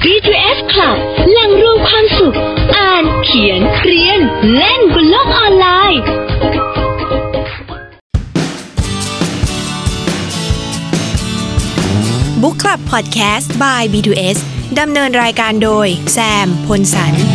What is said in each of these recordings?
B2S Club แหล่งรวมความสุขอ่านเขียนเรียนเล่นบนโลกออนไลน์ Book Club Podcast by B2S ดำเนินรายการโดยแซมพลสัน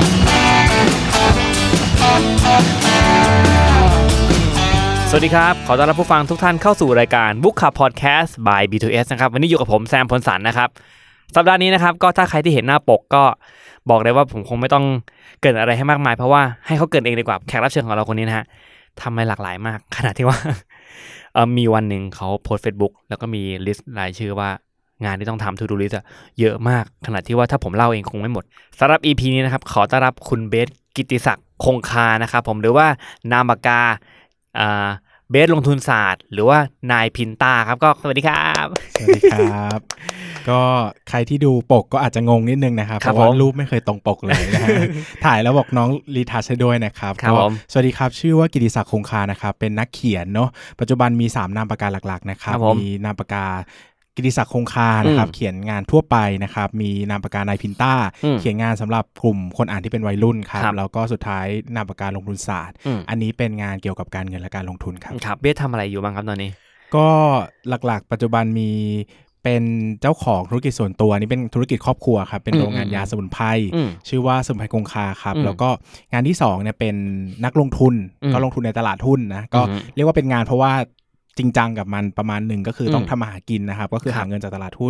สวัสดีครับขอต้อนรับผู้ฟังทุกท่านเข้าสู่รายการ Book Club Podcast by B2S นะครับวันนี้อยู่กับผมแซมพลสันนะครับสัปดาห์นี้นะครับก็ถ้าใครที่เห็นหน้าปกก็บอกเลยว่าผมคงไม่ต้องเกริ่นอะไรให้มากมายเพราะว่าให้เขาเกริ่นเองดีกว่าแขกรับเชิญของเราคนนี้นะฮะทำอะไรหลากหลายมากขนาดที่ว่ามีวันหนึ่งเขาโพสต์ Facebook แล้วก็มีลิสต์รายชื่อว่างานที่ต้องทำ To Do List เยอะมากขนาดที่ว่าถ้าผมเล่าเองคงไม่หมดสำหรับ EP นี้นะครับขอต้อนรับคุณเบสกิตติศักดิ์คงคานะครับผมหรือว่านามปากกาเบสลงทุนศาสตร์หรือว่านายพินต้าครับก็สวัสดีครับสวัสดีครับก็ใครที่ดูปกก็อาจจะงงนิดนึงนะครับเพราะว่ารูปไม่เคยตรงปกเลยนะฮะถ่ายแล้วบอกน้องรีทัชให้ด้วยนะครับก็สวัสดีครับชื่อว่ากิตติศักดิ์คงคานะครับเป็นนักเขียนเนาะปัจจุบันมี3นามปากกาหลักๆนะครับมีนามปากกากิตติศักดิ์คงคานะครับเขียนงานทั่วไปนะครับมีนามปากกานายพินต้าเขียนงานสำหรับกลุ่มคนอ่านที่เป็นวัยรุ่นครับแล้วก็สุดท้ายนามปากกาลงทุนศาสตร์อันนี้เป็นงานเกี่ยวกับการเงินและการลงทุนครับครับเบสทำอะไรอยู่บ้างครับตอนนี้ก็หลักๆปัจจุบันมีเป็นเจ้าของธุรกิจส่วนตัวนี่เป็นธุรกิจครอบครัวครับเป็นโรงงานยาสมุนไพรชื่อว่าสมุนไพรคงคาครับแล้วก็งานที่2เนี่ยเป็นนักลงทุนก็ลงทุนในตลาดหุ้นนะก็เรียกว่าเป็นงานเพราะว่าจริงจังกับมันประมาณหนึ่งก็คือต้องทำมาหากินนะครับก็คือหาเงินจากตลาดหุ้น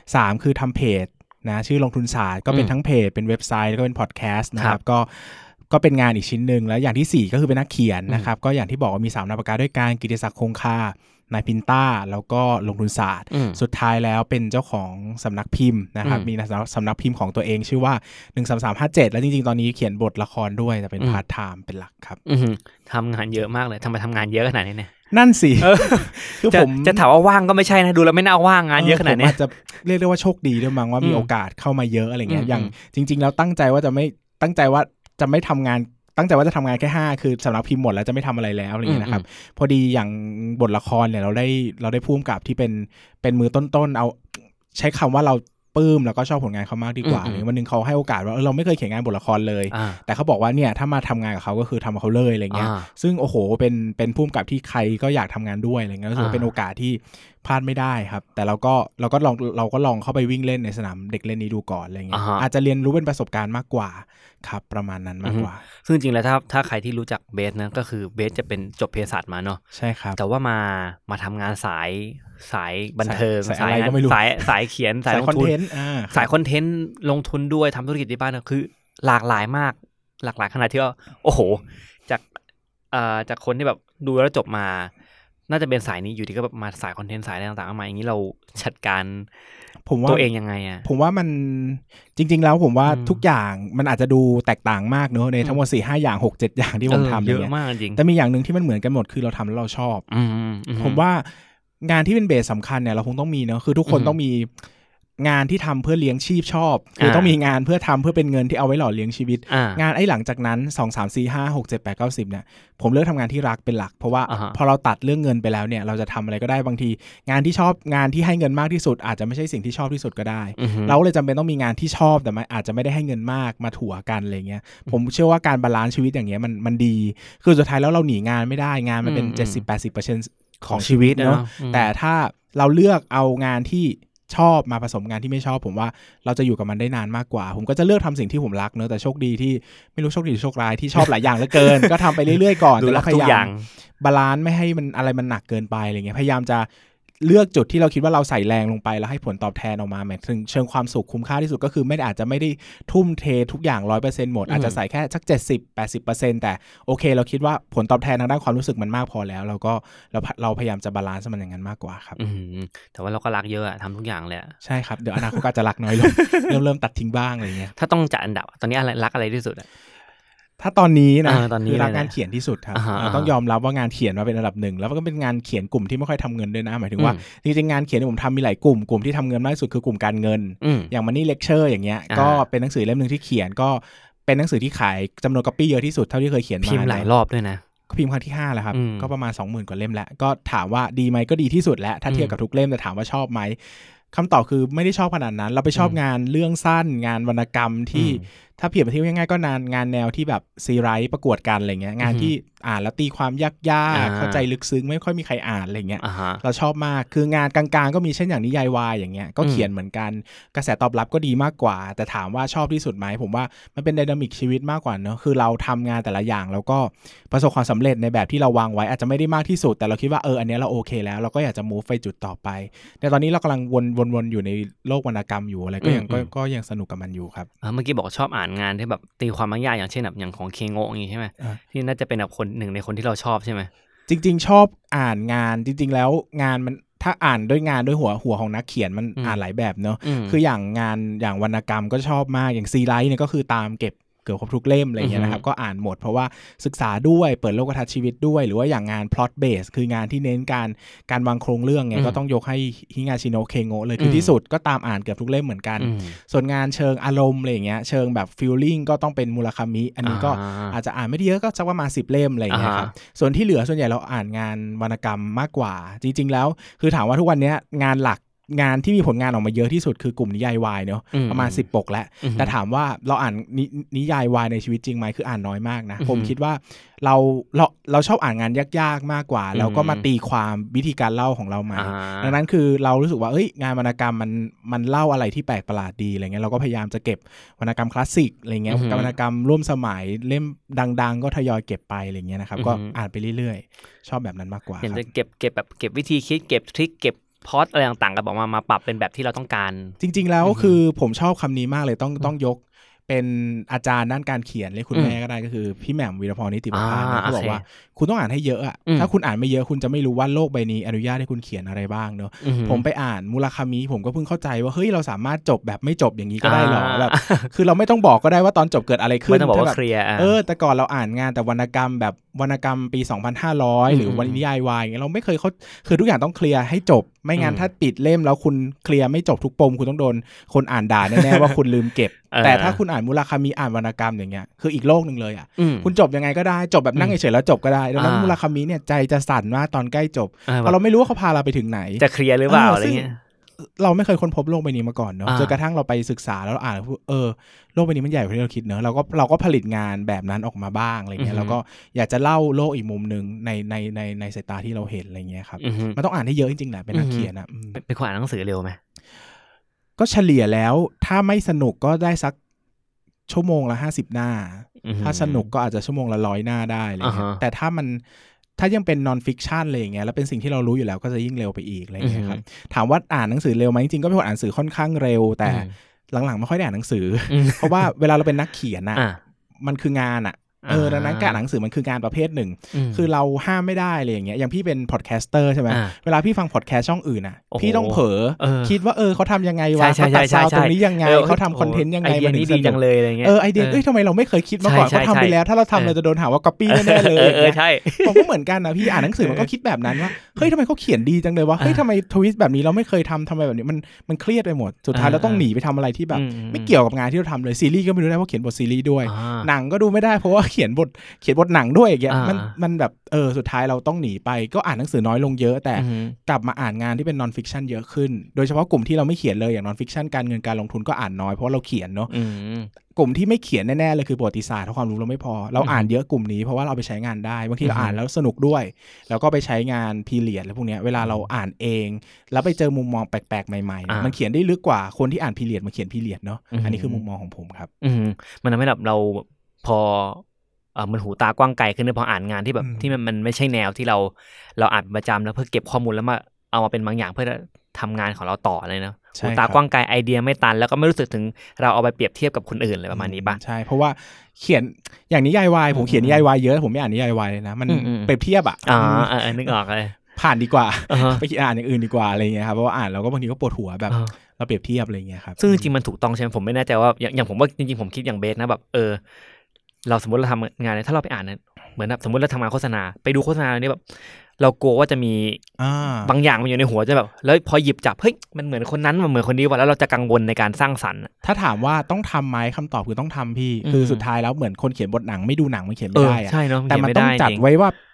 3คือทำเพจนะชื่อลงทุนศาสตร์ก็เป็นทั้งเพจเป็นเว็บไซต์แล้วก็เป็นพอดแคสต์นะครับก็เป็นงานอีกชิ้นหนึ่งแล้วอย่างที่4ก็คือเป็นนักเขียนนะครับก็อย่างที่บอกว่ามี3นามปากกาด้วยกันกิตติศักดิ์คงคานายพินต้าแล้วก็ลงทุนศาสตร์สุดท้ายแล้วเป็นเจ้าของสำนักพิมพ์นะครับมีสำนักพิมพ์ของตัวเองชื่อว่า13357แล้วจริงๆตอนนี้เขียนบทละครด้วยแต่เป็นพาร์ทไทม์เป็นหลักครับทำงานเยอะมากเลยทำไมทำงานเยอะขนาดนี้เนี่ยนั่นสิคือผมจะถามว่าว่างก็ไม่ใช่นะดูแล้วไม่น่าว่างงานเยอะขนาดนี้จะเรียกได้ว่าโชคดีด้วยมั้งว่ามีโอกาสเข้ามาเยอะอะไรเงี้ยอย่างจริงๆแล้วตั้งใจว่าจะไม่ทำงานตั้งใจว่าจะทำงานแค่5คือสำนักพิมพ์หมดแล้วจะไม่ทำอะไรแล้วอะไรอย่างเงี้ยนะครับพอดีอย่างบทละครเนี่ยเราได้ผู้กำกับที่เป็นมือต้นๆเอาใช้คำว่าเราปลื้มแล้วก็ชอบผลงานเขามากดีกว่าวันนึงเขาให้โอกาสว่าเราไม่เคยเขียนงานบทละครเลยแต่เขาบอกว่าเนี่ยถ้ามาทำงานกับเขาก็คือทำกับเขาเลยอะไรเงี้ยซึ่งโอ้โหเป็นผู้กำกับที่ใครก็อยากทำงานด้วยอะไรเงี้ยรู้สึกเป็นโอกาสที่พลาดไม่ได้ครับแต่เราก็ลองเข้าไปวิ่งเล่นในสนามเด็กเล่นนี้ดูก่อนอะไรเงี้ยอาจจะเรียนรู้เป็นประสบการณ์มากกว่าครับประมาณนั้นมากกว่าซึ่งจริงแล้วถ้าใครที่รู้จักเบสนะก็คือเบสจะเป็นจบเภสัชมาเนาะใช่ครับแต่ว่ามาทำงานสายบันเทิงสายเขียนสายลงทุนสายคอนเทนต์ลงทุนด้วยทำธุรกิจที่บ้านคือหลากหลายมากหลากหลายขนาดที่ว่าโอ้โหจากคนที่แบบดูแล้วจบมาน่าจะเป็นสายนี้อยู่ที่ก็แบบมาสายคอนเทนต์สายอะไรต่างๆมาอย่างนี้เราจัดการตัวเองยังไงอ่ะผมว่ามันจริงๆแล้วผมว่าทุกอย่างมันอาจจะดูแตกต่างมากเนอะในทั้งหมด 4-5 อย่าง 6-7 อย่างที่ผมทำเยอะมากจริงแต่มีอย่างนึงที่มันเหมือนกันหมดคือเราทำแล้วเราชอบผมว่างานที่เป็นเบสสำคัญเนี่ยเราคงต้องมีเนอะคือทุกคนต้องมีงานที่ทำเพื่อเลี้ยงชีพชอบคือต้องมีงานเพื่อทำเพื่อเป็นเงินที่เอาไว้หล่อเลี้ยงชีวิตงานหลังจากนั้น2 3 4 5 6 7 8 9 10เนี่ยผมเลือกทำงานที่รักเป็นหลักเพราะว่าพอเราตัดเรื่องเงินไปแล้วเนี่ยเราจะทำอะไรก็ได้บางทีงานที่ชอบงานที่ให้เงินมากที่สุดอาจจะไม่ใช่สิ่งที่ชอบที่สุดก็ได้เราเลยจำเป็นต้องมีงานที่ชอบแต่อาจจะไม่ได้ให้เงินมากมาถั่วกันอะไรเงี้ยผมเชื่อว่าการบาลานซ์ชีวิตอย่างเงี้ยมันดีคือสุดท้ายแล้วเราหนีงานไม่ได้งานมันเป็น 70-80% ของชีวิตเนาะแต่ถ้าเราเลือกเอางานที่ชอบมาผสมงานที่ไม่ชอบผมว่าเราจะอยู่กับมันได้นานมากกว่าผมก็จะเลือกทำสิ่งที่ผมรักเนอะแต่โชคดีที่ไม่รู้โชคดีหรือโชคร้ายที่ชอบหลายอย่างเหลือเกิน ก็ทำไปเรื่อยๆก่อนแต่พยายามบาลานซ์ไม่ให้มันอะไรมันหนักเกินไปอะไรเงี้ยพยายามจะเลือกจุดที่เราคิดว่าเราใส่แรงลงไปแล้วให้ผลตอบแทนออกมาหมายถึงเชิงความสุขคุ้มค่าที่สุดก็คืออาจจะไม่ได้ทุ่มเททุกอย่าง 100% หมดอาจจะใส่แค่สัก 70-80% แต่โอเคเราคิดว่าผลตอบแทนทางด้านความรู้สึกมันมากพอแล้วเราพยายามจะบาลานซ์มันอย่างนั้นมากกว่าครับแต่ว่าเราก็รักเยอะทำทุกอย่างเลยใช่ครับเดี๋ยวอนาคตก็จะรักน้อยลง เริ่มตัดทิ้งบ้างอะไรเงี้ยถ้าต้องจัดอันดับตอนนี้อะไรรักอะไรที่สุดถ้าตอนนี้นะคือรักงานเขียนที่สุดครับต้องยอมรับว่างานเขียนมาเป็นอันดับ1แล้วก็เป็นงานเขียนกลุ่มที่ไม่ค่อยทำเงินด้วยนะหมายถึงว่าจริงๆงานเขียนที่ผมทำมีหลายกลุ่มที่ทำเงินมากที่สุดคือกลุ่มการเงินอย่างมันนี่เลคเชอร์อย่างเงี้ยก็เป็นหนังสือเล่มนึงที่เขียนก็เป็นหนังสือที่ขายจำนวนก๊อปปี้เยอะที่สุดเท่าที่เคยเขียนมาพิมพ์หลายรอบด้วยนะพิมพ์ครั้งที่5แล้วครับก็ประมาณ 20,000 กว่าเล่มแล้วก็ถามว่าดีไหมก็ดีที่สุดแล้วถ้าเทียบกับทุกเล่มแต่ถามว่าชอบไหมคำตอบคือไม่ได้ชอบขนาดนั้นเราไปชอบงานเรื่องสั้นงานวรรณกรรมที่ถ้าเปรียบเทียบง่ายๆก็งานแนวที่แบบซีไรต์ประกวดกันอะไรเงี้ยงานที่อ่านแล้วตีความยากๆเข้าใจลึกซึ้งไม่ค่อยมีใครอ่านอะไรเงี้ยเราชอบมากคืองานกลางๆก็มีเช่นอย่างนิยายวายอย่างเงี้ยก็เขียนเหมือนกันกระแสตอบรับก็ดีมากกว่าแต่ถามว่าชอบที่สุดไหมผมว่ามันเป็นไดนามิกชีวิตมากกว่าเนอะคือเราทำงานแต่ละอย่างแล้วก็ประสบความสำเร็จในแบบที่เราวางไว้อาจจะไม่ได้มากที่สุดแต่เราคิดว่าอันนี้เราโอเคแล้วเราก็อยากจะ move ไปจุดต่อไปแต่ตอนนี้เรากำลังวนอยู่ในโลกวรรณกรรมอยู่อะไรก็ยังสนุกกับมันอยู่ครับเมื่อกี้บอกชอบอ่านงานที่แบบตีความยากอย่างเช่นแบบอย่างของเคโงะอย่างงี้ใช่ไหมที่น่าจะเป็นแบบคนหนึ่งในคนที่เราชอบใช่ไหมจริงๆชอบอ่านงานจริงๆแล้วงานมันถ้าอ่านด้วยงานด้วยหัวของนักเขียนมันอ่านหลายแบบเนอะคืออย่างงานอย่างวรรณกรรมก็ชอบมากอย่างซีไรต์เนี่ยก็คือตามเก็บเกือบครบทุกเล่มอะไรเงี้ยนะครับก็อ่านหมดเพราะว่าศึกษาด้วยเปิดโลกทัศน์ชีวิตด้วยหรือว่าอย่างงาน plot base คืองานที่เน้นการวางโครงเรื่องไงก็ต้องยกให้ฮิงาชิโนะเคโงะเลยคือที่สุดก็ตามอ่านเกือบทุกเล่มเหมือนกันส่วนงานเชิงอารมณ์อะไรเงี้ยเชิงแบบ feeling ก็ต้องเป็นมูราคามิอันนี้ก็อาจจะอ่านไม่ได้เยอะก็สักประมาณ10 เล่มอะไรเงี้ยครับส่วนที่เหลือส่วนใหญ่เราอ่านงานวรรณกรรมมากกว่าจริงๆแล้วคือถามว่าทุกวันนี้งานหลักงานที่มีผลงานออกมาเยอะที่สุดคือกลุ่มนิยายวายเนาะประมาณ10 ปกแล้วแต่ถามว่าเราอ่านนิยายวายในชีวิตจริงไหมคืออ่านน้อยมากนะผมคิดว่าเราชอบอ่านงานยากๆมากกว่าแล้วก็มาตีความวิธีการเล่าของเราใหม่ดังนั้นคือเรารู้สึกว่างานวรรณกรรมมันเล่าอะไรที่แปลกประหลาดดีอะไรเงี้ยเราก็พยายามจะเก็บวรรณกรรมคลาสสิกอะไรเงี้ยวรรณกรรมร่วมสมัยเล่มดังๆก็ทยอยเก็บไปอะไรเงี้ยนะครับก็อ่านไปเรื่อยๆชอบแบบนั้นมากกว่าเห็นจะเก็บแบบเก็บวิธีคิดเก็บทริคเก็บพอดอะไรต่างๆกันบอกมาปรับเป็นแบบที่เราต้องการจริงๆแล้วคือผมชอบคำนี้มากเลยต้องยกเป็นอาจารย์ด้านการเขียนเลยคุณแม่ก็ได้ก็คือพี่แหม่มวีรพรนิติประภาสเขาบอกว่าคุณต้องอ่านให้เยอะอ่ะถ้าคุณอ่านไม่เยอะคุณจะไม่รู้ว่าโลกใบนี้อนุญาตให้คุณเขียนอะไรบ้างเนอะผมไปอ่านมูราคามิผมก็เพิ่งเข้าใจว่าเฮ้ยเราสามารถจบแบบไม่จบอย่างนี้ก็ได้หรอแบบคือเราไม่ต้องบอกก็ได้ว่าตอนจบเกิดอะไรขึ้นไม่ต้องบอกว่าเคลียร์แต่ก่อนเราอ่านงานแต่วรรณกรรมแบบวรรณกรรมปี2500หรือวรรณนิยายวายเราไม่เคยคือทุกอย่างต้องเคลียร์ให้จบไม่งั้นถ้าปิดเล่มแล้วคุณเคลียร์ไม่จบทุกปมคุณต้องโดนคนอ่านด่าแน่ๆว่าคุณลืมเก็บแต่ถ้าคุณอ่านมูราคามิอ่านวรรณกรรมอย่างเงี้ยคืออีกโลกนึงเลยอ่ะคุณจบยังไงก็ได้จบแบบนั่งเฉยๆแล้วจบก็ได้ดังนั้นมูราคามิเนี่ยใจจะสั่นมากตอนใกล้จบเพราะเราไม่รู้ว่าเขาพาเราไปถึงไหนจะเคลียร์หรือเปล่าอะไรเงี้ยเราไม่เคยค้นพบโลกใบนี้มาก่อนเนาะจนกระทั่งเราไปศึกษาแล้วเราอ่านโลกใบนี้มันใหญ่กว่าที่เราคิดเนอะเราก็ผลิตงานแบบนั้นออกมาบ้างอะไรเงี้ยแล้วก็อยากจะเล่าโลกอีกมุมนึงในสายตาที่เราเห็นอะไรเงี้ยครับมันต้องอ่านให้เยอะจริงๆแหละเป็นนักเขียนนะเป็นคนอ่านหนังสือเร็วไหมก็เฉลี่ยแล้วถ้าไม่สนุกก็ได้สักชั่วโมงละ50 หน้าถ้าสนุกก็อาจจะชั่วโมงละ100 หน้าได้อะไรเงี้ยแต่ถ้ายังเป็นนอนฟิกชันอะไรอย่างเงี้ยแล้วเป็นสิ่งที่เรารู้อยู่แล้วก็จะยิ่งเร็วไปอีกอะไรอย่างเงี้ยครับถามว่าอ่านหนังสือเร็วไหมจริงๆก็เป็นคนอ่านหนังสือค่อนข้างเร็วแต่หลังๆไม่ค่อยได้อ่านหนังสือเพราะว่าเวลาเราเป็นนักเขียนน่ะมันคืองานอ่ะดังนั้นการอ่านหนังสือมันคืองานประเภทหนึ่งคือเราห้ามไม่ได้เลยอย่างเงี้ยอย่างพี่เป็นพอดแคสเตอร์ใช่ไหมเวลาพี่ฟังพอดแคสต์ช่องอื่นน่ะพี่ต้องเผลอคิดว่าเขาทำยังไงวะเขาตัดซาวตรงนี้ยังไงเขาทำคอนเทนต์ยังไงมันถึงดีจังเลยอะไรเงี้ยไอเดียทำไมเราไม่เคยคิดมาก่อนเขาทำไปแล้วถ้าเราทำเราจะโดนหาว่าก๊อปปี้แน่ๆเลยใช่ผมก็เหมือนกันนะพี่อ่านหนังสือมันก็คิดแบบนั้นว่าเฮ้ยทำไมเขาเขียนดีจังเลยวะเฮ้ยทำไมทวิสต์แบบนี้เราไม่เคยทำไมแบบนี้มันเครียดไปหมดสุดท้ายเราต้องหนีไปทำอะไรที่แบบไม่เกี่ยวกับงานที่เราทำเลยซีรีส์ก็ไม่รู้ได้เพราะเขียนบทซีรีส์ด้วยหนังก็ดูไม่ได้เพราะว่าเขียนบทหนังด้วยอย่างเงี้ยมันแบบสุดท้ายเราต้องหนีไปก็อ่านหนังสือน้อยลงเยอะแต่กลับมาอ่านงานที่เป็นนอนฟิกชันเยอะขึ้นโดยเฉพาะกลุ่มที่เราไม่เขียนเลยอย่างนอนฟิกชันการเงินการลงทุนก็อ่านน้อยเพราะเราเขียนเนาะกลุ่มที่ไม่เขียนแน่ๆเลยคือประวัติศาสตร์เพราะความรู้เราไม่พอเราอ่านเยอะกลุ่มนี้เพราะว่าเราไปใช้งานได้บางทีเราอ่านแล้วสนุกด้วยแล้วก็ไปใช้งานพีเรียดอะไรพวกนี้เวลาเราอ่านเองแล้วไปเจอมุมมองแปลกๆใหม่ๆมันเขียนได้ลึกกว่าคนที่อ่านพีเรียดมาเขียนพีเรียดเนาะอันนี้คือมุมมองของผมครับมันทำให้แบบเราพอมันหูตากว้างไกลขึ้นพออ่านงานที่แบบที่มันไม่ใช่แนวที่เราอ่านประจำแล้วเพื่อเก็บข้อมูลแล้วมาเอามาเป็นบางอย่างเพื่อทำงานของเราต่อเลยนะหูตากว้างไกลไอเดียไม่ตันแล้วก็ไม่รู้สึกถึงเราเอาไปเปรียบเทียบกับคนอื่นเลยประมาณนี้ป่ะใช่เพราะว่าเขียนอย่างนิยายวายผมเขียนนิยายวายเยอะผมไม่อ่านนิยายวายเลยนะมันเปรียบเทียบนึกออกเลยผ่านดีกว่าไปอ่านอย่างอื่นดีกว่าอะไรเงี้ยครับเพราะว่าอ่านแล้วก็บางทีก็ปวดหัวแบบเราเปรียบเทียบอะไรเงี้ยครับซึ่งจริงๆมันถูกต้องใช่ไหมผมไม่แน่ใจว่าอย่างผมว่าจริงๆผมคิดอย่างเบสนะแบบเราสมมติเราทำงานถ้าเราไปอ่านเนี่ยเหมือนแบบสมมติเราทำงานโฆษณาไปดูโฆษณานี้แบบเรากลัวว่าจะมีบางอย่างมันอยู่ในหัวจะแบบแล้วพอหยิบจับเฮ้ยมันเหมือนคนนั้นมันเหมือนคนนี้ว่ะแล้วเราจะกังวลในการสร้างสรรค์ถ้าถามว่าต้องทำไหมคำตอบคือต้องทำพี่คือสุดท้ายแล้วเหมือนคนเขียนบทหนังไม่ดูหนังมันเขียนไม่ได้อะใช่เนาะแต่มันต้องจัดไว้ว่า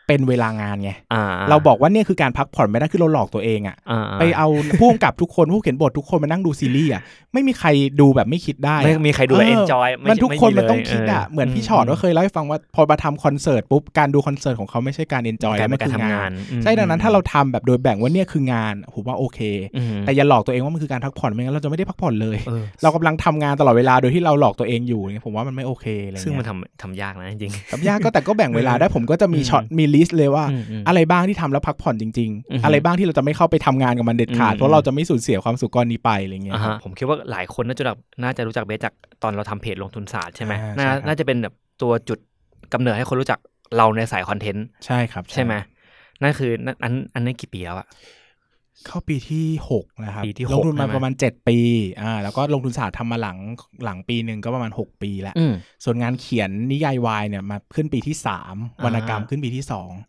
เป็นเวลางานไงเราบอกว่าเนี่ยคือการพักผ่อนไม่ได้คือเราหลอกตัวเองอ่ะไปเอาผู้กำกับทุกคนผู้เขียนบททุกคนมานั่งดูซีรีส์อ่ะไม่มีใครดูแบบไม่คิดได้ไม่มีใครดูเอนจอยมันทุกคนมันต้องคิดอ่ะเหมือนพี่ชอตก็เคยเล่าให้ฟังว่าพอมาทำคอนเสิร์ตปุ๊บการดูคอนเสิร์ตของเขาไม่ใช่การเอนจอยมันคืองานใช่ดังนั้นถ้าเราทำแบบโดยแบ่งว่าเนี่ยคืองานผมว่าโอเคแต่อย่าหลอกตัวเองว่ามันคือการพักผ่อนไม่งั้นเราจะไม่ได้พักผ่อนเลยเรากำลังทำงานตลอดเวลาโดยที่เราหลอกตัวเองอยู่เนี่ยผมว่ามันไม่โอเคอะไรเงี้ยซึ่งมันทำยากนะจริงทำยากก็แต่ก็แบ่งเวลาได้ผมก็จะมีช็อตมีลิสต์เลยว่าอะไรบ้างที่ทำแล้วพักผ่อนจริงๆอะไรบ้างที่เราจะไม่เข้าไปทำงานกับมันเด็ดขาดเพราะเราจะไม่สูญเสียความสุขก้อนนี้ไปอะไรเงี้ยผมคิดว่าหลายคนน่าจะรู้จักเบสจากตอนเราทำเพจลงทุนศาสตร์ใช่ไหมน่าจะเป็นแบบตัวจุดกำเนิดให้คนรู้จักเราในสายคอนเทนต์ใช่ครับใช่ไหมนั่นคืออันนั้นกี่ปีแล้วอะเข้าปีที่6นะครับลงทุนมาประมาณ7ปีแล้วก็ลงทุนศาสตร์ทำมาหลังปีนึงก็ประมาณ6ปีแล้วส่วนงานเขียนนิยายวายเนี่ยมาขึ้นปีที่3วรรณกรรมขึ้นปีที่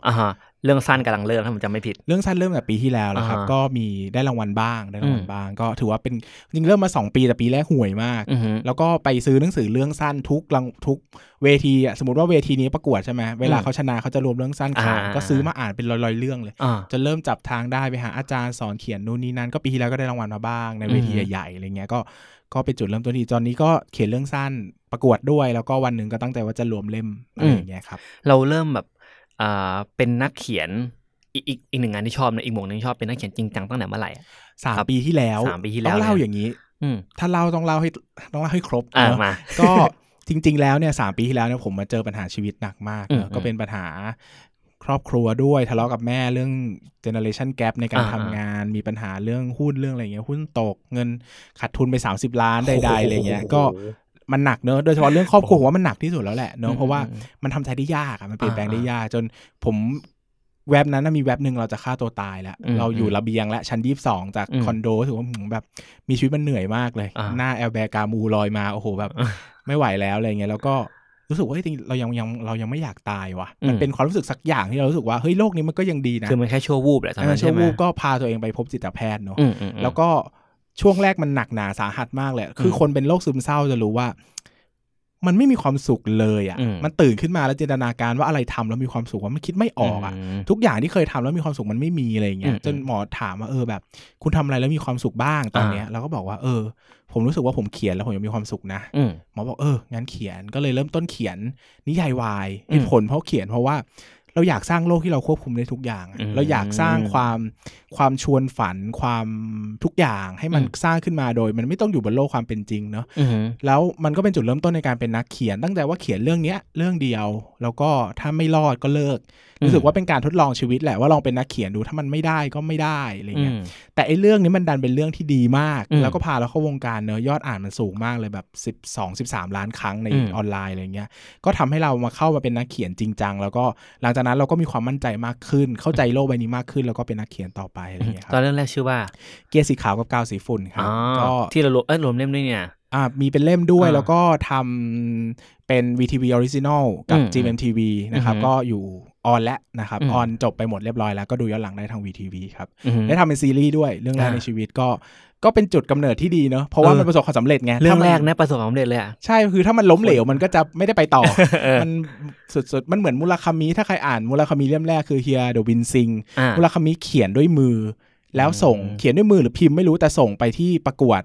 2 เรื่องสั้นกำลังเริ่มถ้าผมจำไม่ผิดเรื่องสั้นเริ่มแต่ปีที่แล้วครับก็มีได้รางวัลบ้างก็ถือว่าเป็นจริงเริ่มมา2ปีแต่ปีแรกห่วยมากแล้วก็ไปซื้อหนังสือเรื่องสั้นทุกเวทีสมมติว่าเวทีนี้ประกวดใช่ไหมเวลาเขาชนะเขาจะรวมเรื่องสั้นขายก็ซื้อมาอ่านเป็นร้อยๆเรื่องเลยจนเริ่มจับทางได้ไปหาอาจารย์สอนเขียนนู่นนี่นั่นก็ปีที่แล้วก็ได้รางวัลมาบ้างในเวทีใหญ่ๆอะไรเงี้ยก็เป็นจุดเริ่มต้นที่ตอนนี้ก็เขียนเรื่องสั้นประกวดด้วยแล้วก็วันหนึ่งก็ตั้งใจว่าจะรวมเล่มอะไรอย่างเงี้ยครับเราเริ่มแบบเป็นนักเขียนอีกหนึ่งงานที่ชอบนะอีกหมวกนึงชอบเป็นนักเขียนจริงจังตั้งแต่เมื่อไหร่ 3 ปีที่แล้วต้องเล่าอย่างนี้ถ้าเล่าต้องเล่าให้ครบมาก็จริงๆแล้วเนี่ย3 ปีที่แล้วเนี่ยผมมาเจอปัญหาชีวิตหนักมากก็เป็นปัญหาครอบครัวด้วยทะเลาะกับแม่เรื่อง generation gap ในการทำงานมีปัญหาเรื่องหุ้นเรื่องอะไรเงี้ยหุ้นตกเงินขาดทุนไป30 ล้านใดๆอะไรเงี้ยก็มันหนักเนอะโดยเฉพาะเรื่องครอบครัวผมว่ามันหนักที่สุดแล้วแหละเนอะเพราะว่ามันทำใจได้ยากมันเปลี่ยนแปลงได้ยากจนผมแว็บนั้นมีแว็บนึงเราจะฆ่าตัวตายแล้วเราอยู่ระเบียงและชั้น22จากคอนโดถือว่าแบบมีชีวิตมันเหนื่อยมากเลยหน้าแอลแบกามูลอยมาโอ้โหแบบไม่ไหวแล้วอะไรเงี้ยแล้วก็รู้สึกว่าจริงเรายังไม่อยากตายว่ะมันเป็นความรู้สึกสักอย่างที่เรารู้สึกว่าเฮ้ยโลกนี้มันก็ยังดีนะคือมันแค่ชั่ววูบแหละตอนนั้นชั่ววูบก็พาตัวเองไปพบจิตแพทย์เนาะแล้วก็ช่วงแรกมันหนักหนาสาหัสมากเลยคือคนเป็นโรคซึมเศร้าจะรู้ว่ามันไม่มีความสุขเลยอ่ะมันตื่นขึ้นมาแล้วจินตนาการว่าอะไรทำแล้วมีความสุขว่ามันคิดไม่ออกอ่ะทุกอย่างที่เคยทำแล้วมีความสุขมันไม่มีอะไรอย่างเงี้ยจนหมอถามว่าแบบคุณทำอะไรแล้วมีความสุขบ้างตอนเนี้ยเราก็บอกว่าผมรู้สึกว่าผมเขียนแล้วผมยังมีความสุขนะหมอบอกงั้นเขียนก็เลยเริ่มต้นเขียนนิยายวายเหตุผลเพราะเขียนเพราะว่าเราอยากสร้างโลกที่เราควบคุมได้ทุกอย่างเราอยากสร้างความชวนฝันความทุกอย่างให้มันสร้างขึ้นมาโดยมันไม่ต้องอยู่บนโลกความเป็นจริงเนาะแล้วมันก็เป็นจุดเริ่มต้นในการเป็นนักเขียนตั้งแต่ว่าเขียนเรื่องนี้เรื่องเดียวแล้วก็ถ้าไม่รอดก็เลิกรู้สึกว่าเป็นการทดลองชีวิตแหละว่าลองเป็นนักเขียนดูถ้ามันไม่ได้ก็ไม่ได้อะไรเงี้ยแต่ไอ้เรื่องนี้มันดันเป็นเรื่องที่ดีมากแล้วก็พาเราเข้าวงการเนอะยอดอ่านมันสูงมากเลยแบบ12-13 ล้านครั้งในออนไลน์อะไรเงี้ยก็ทำให้เรามาเข้ามาเป็นนักเขียนจริงจังแล้วก็หลังจากนั้นเราก็มีความมั่นใจมากขึ้นเข้าใจโลกใบนี้มากขึ้นแล้วก็เป็นนักเขียนต่อไปอะไรเงี้ยครับตอนเรื่องแรกชื่อว่าเกียร์สีขาวกับกาวสีฝุ่นครับก็ที่เรารวมเล่มด้วยเนี่ยมีเป็นเล่มด้วยแล้วก็ทำเป็น VTV Original กับ GMMTV นะครับก็อยู่ออนแล้วนะครับออนจบไปหมดเรียบร้อยแล้วก็ดูย้อนหลังได้ทาง VTV ครับได้ทำเป็นซีรีส์ด้วยเรื่องแรกในชีวิตก็เป็นจุดกำเนิดที่ดีเนาะเพราะว่ามันประสบความสำเร็จไงเรื่องแรกนะประสบความสำเร็จเลยใช่คือถ้ามันล้มเหลวมันก็จะไม่ได้ไปต่อมันสุดๆมันเหมือนมุราคามิถ้าใครอ่านมุราคามิเล่มแรกคือเฮียโดบินซิงมุราคามิเขียนด้วยมือแล้วส่งเขียนด้วยมือหรือพิมพ์ไม่รู้แต่ส่งไปที่ประกวด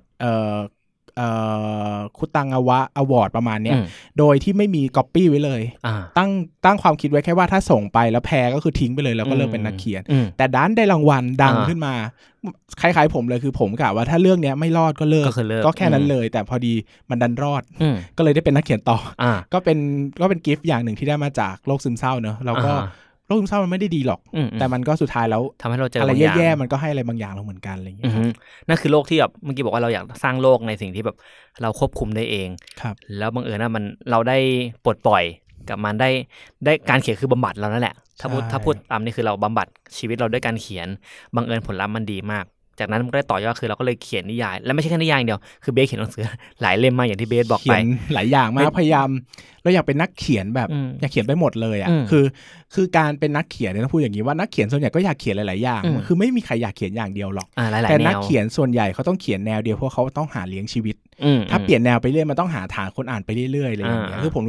คุตังอวะอวอร์ดประมาณเนี้ยโดยที่ไม่มีก๊อปปี้ไว้เลยตั้งความคิดไว้แค่ว่าถ้าส่งไปแล้วแพ้ก็คือทิ้งไปเลยแล้วก็เลิกเป็นนักเขียนแต่ด้านได้รางวัลดังขึ้นมาคล้ายๆผมเลยคือผมกะว่าถ้าเรื่องเนี้ยไม่รอดก็เลิกก็แค่นั้นเลยแต่พอดีมันดันรอดก็เลยได้เป็นนักเขียนต่อก็เป็นกิฟต์อย่างหนึ่งที่ได้มาจากโรคซึมเศร้าเนอะเราก็โรคซึมเศร้ามันไม่ได้ดีหรอกแต่มันก็สุดท้ายแล้วทำให้เราเจออะไรแย่ๆมันก็ให้อะไรบางอย่างเราเหมือนกันอะไรอย่างเงี้ยนั่นคือโลกที่แบบเมื่อกี้บอกว่าเราอยากสร้างโลกในสิ่งที่แบบเราควบคุมได้เองแล้วบังเอิญนะมันเราได้ปลดปล่อยกับมันได้การเขียนคือบำบัดเรานั่นแหละถ้าพูดตามนี่คือเราบำบัดชีวิตเราด้วยการเขียนบังเอิญผลลัพธ์มันดีมากจากนั้นมันก็ได้ต่อยอดคือเราก็เลยเขียนนิยายและไม่ใช่แค่นิยายเดียวคือเบสเขียนหนังสือหลายเล่มมากอย่างที่เบสบอกไปหลายอย่างมากพยายามเราอยากเป็นนักเขียนแบบอยากเขียนไปหมดเลยอ่ะคือการเป็นนักเขียนเนี่ยต้องพูดอย่างนี้ว่านักเขียนส่วนใหญ่ก็อยากเขียนหลายๆอย่างคือไม่มีใครอยากเขียนอย่างเดียวหรอกแต่นักเขียนส่วนใหญ่เขาต้องเขียนแนวเดียวเพราะเขาต้องหาเลี้ยงชีวิตถ้าเปลี่ยนแนวไปเรื่อยมันต้องหาฐานคนอ่านไปเรื่อยๆอะไรอย่างเงี้ยคือผมรู้จัก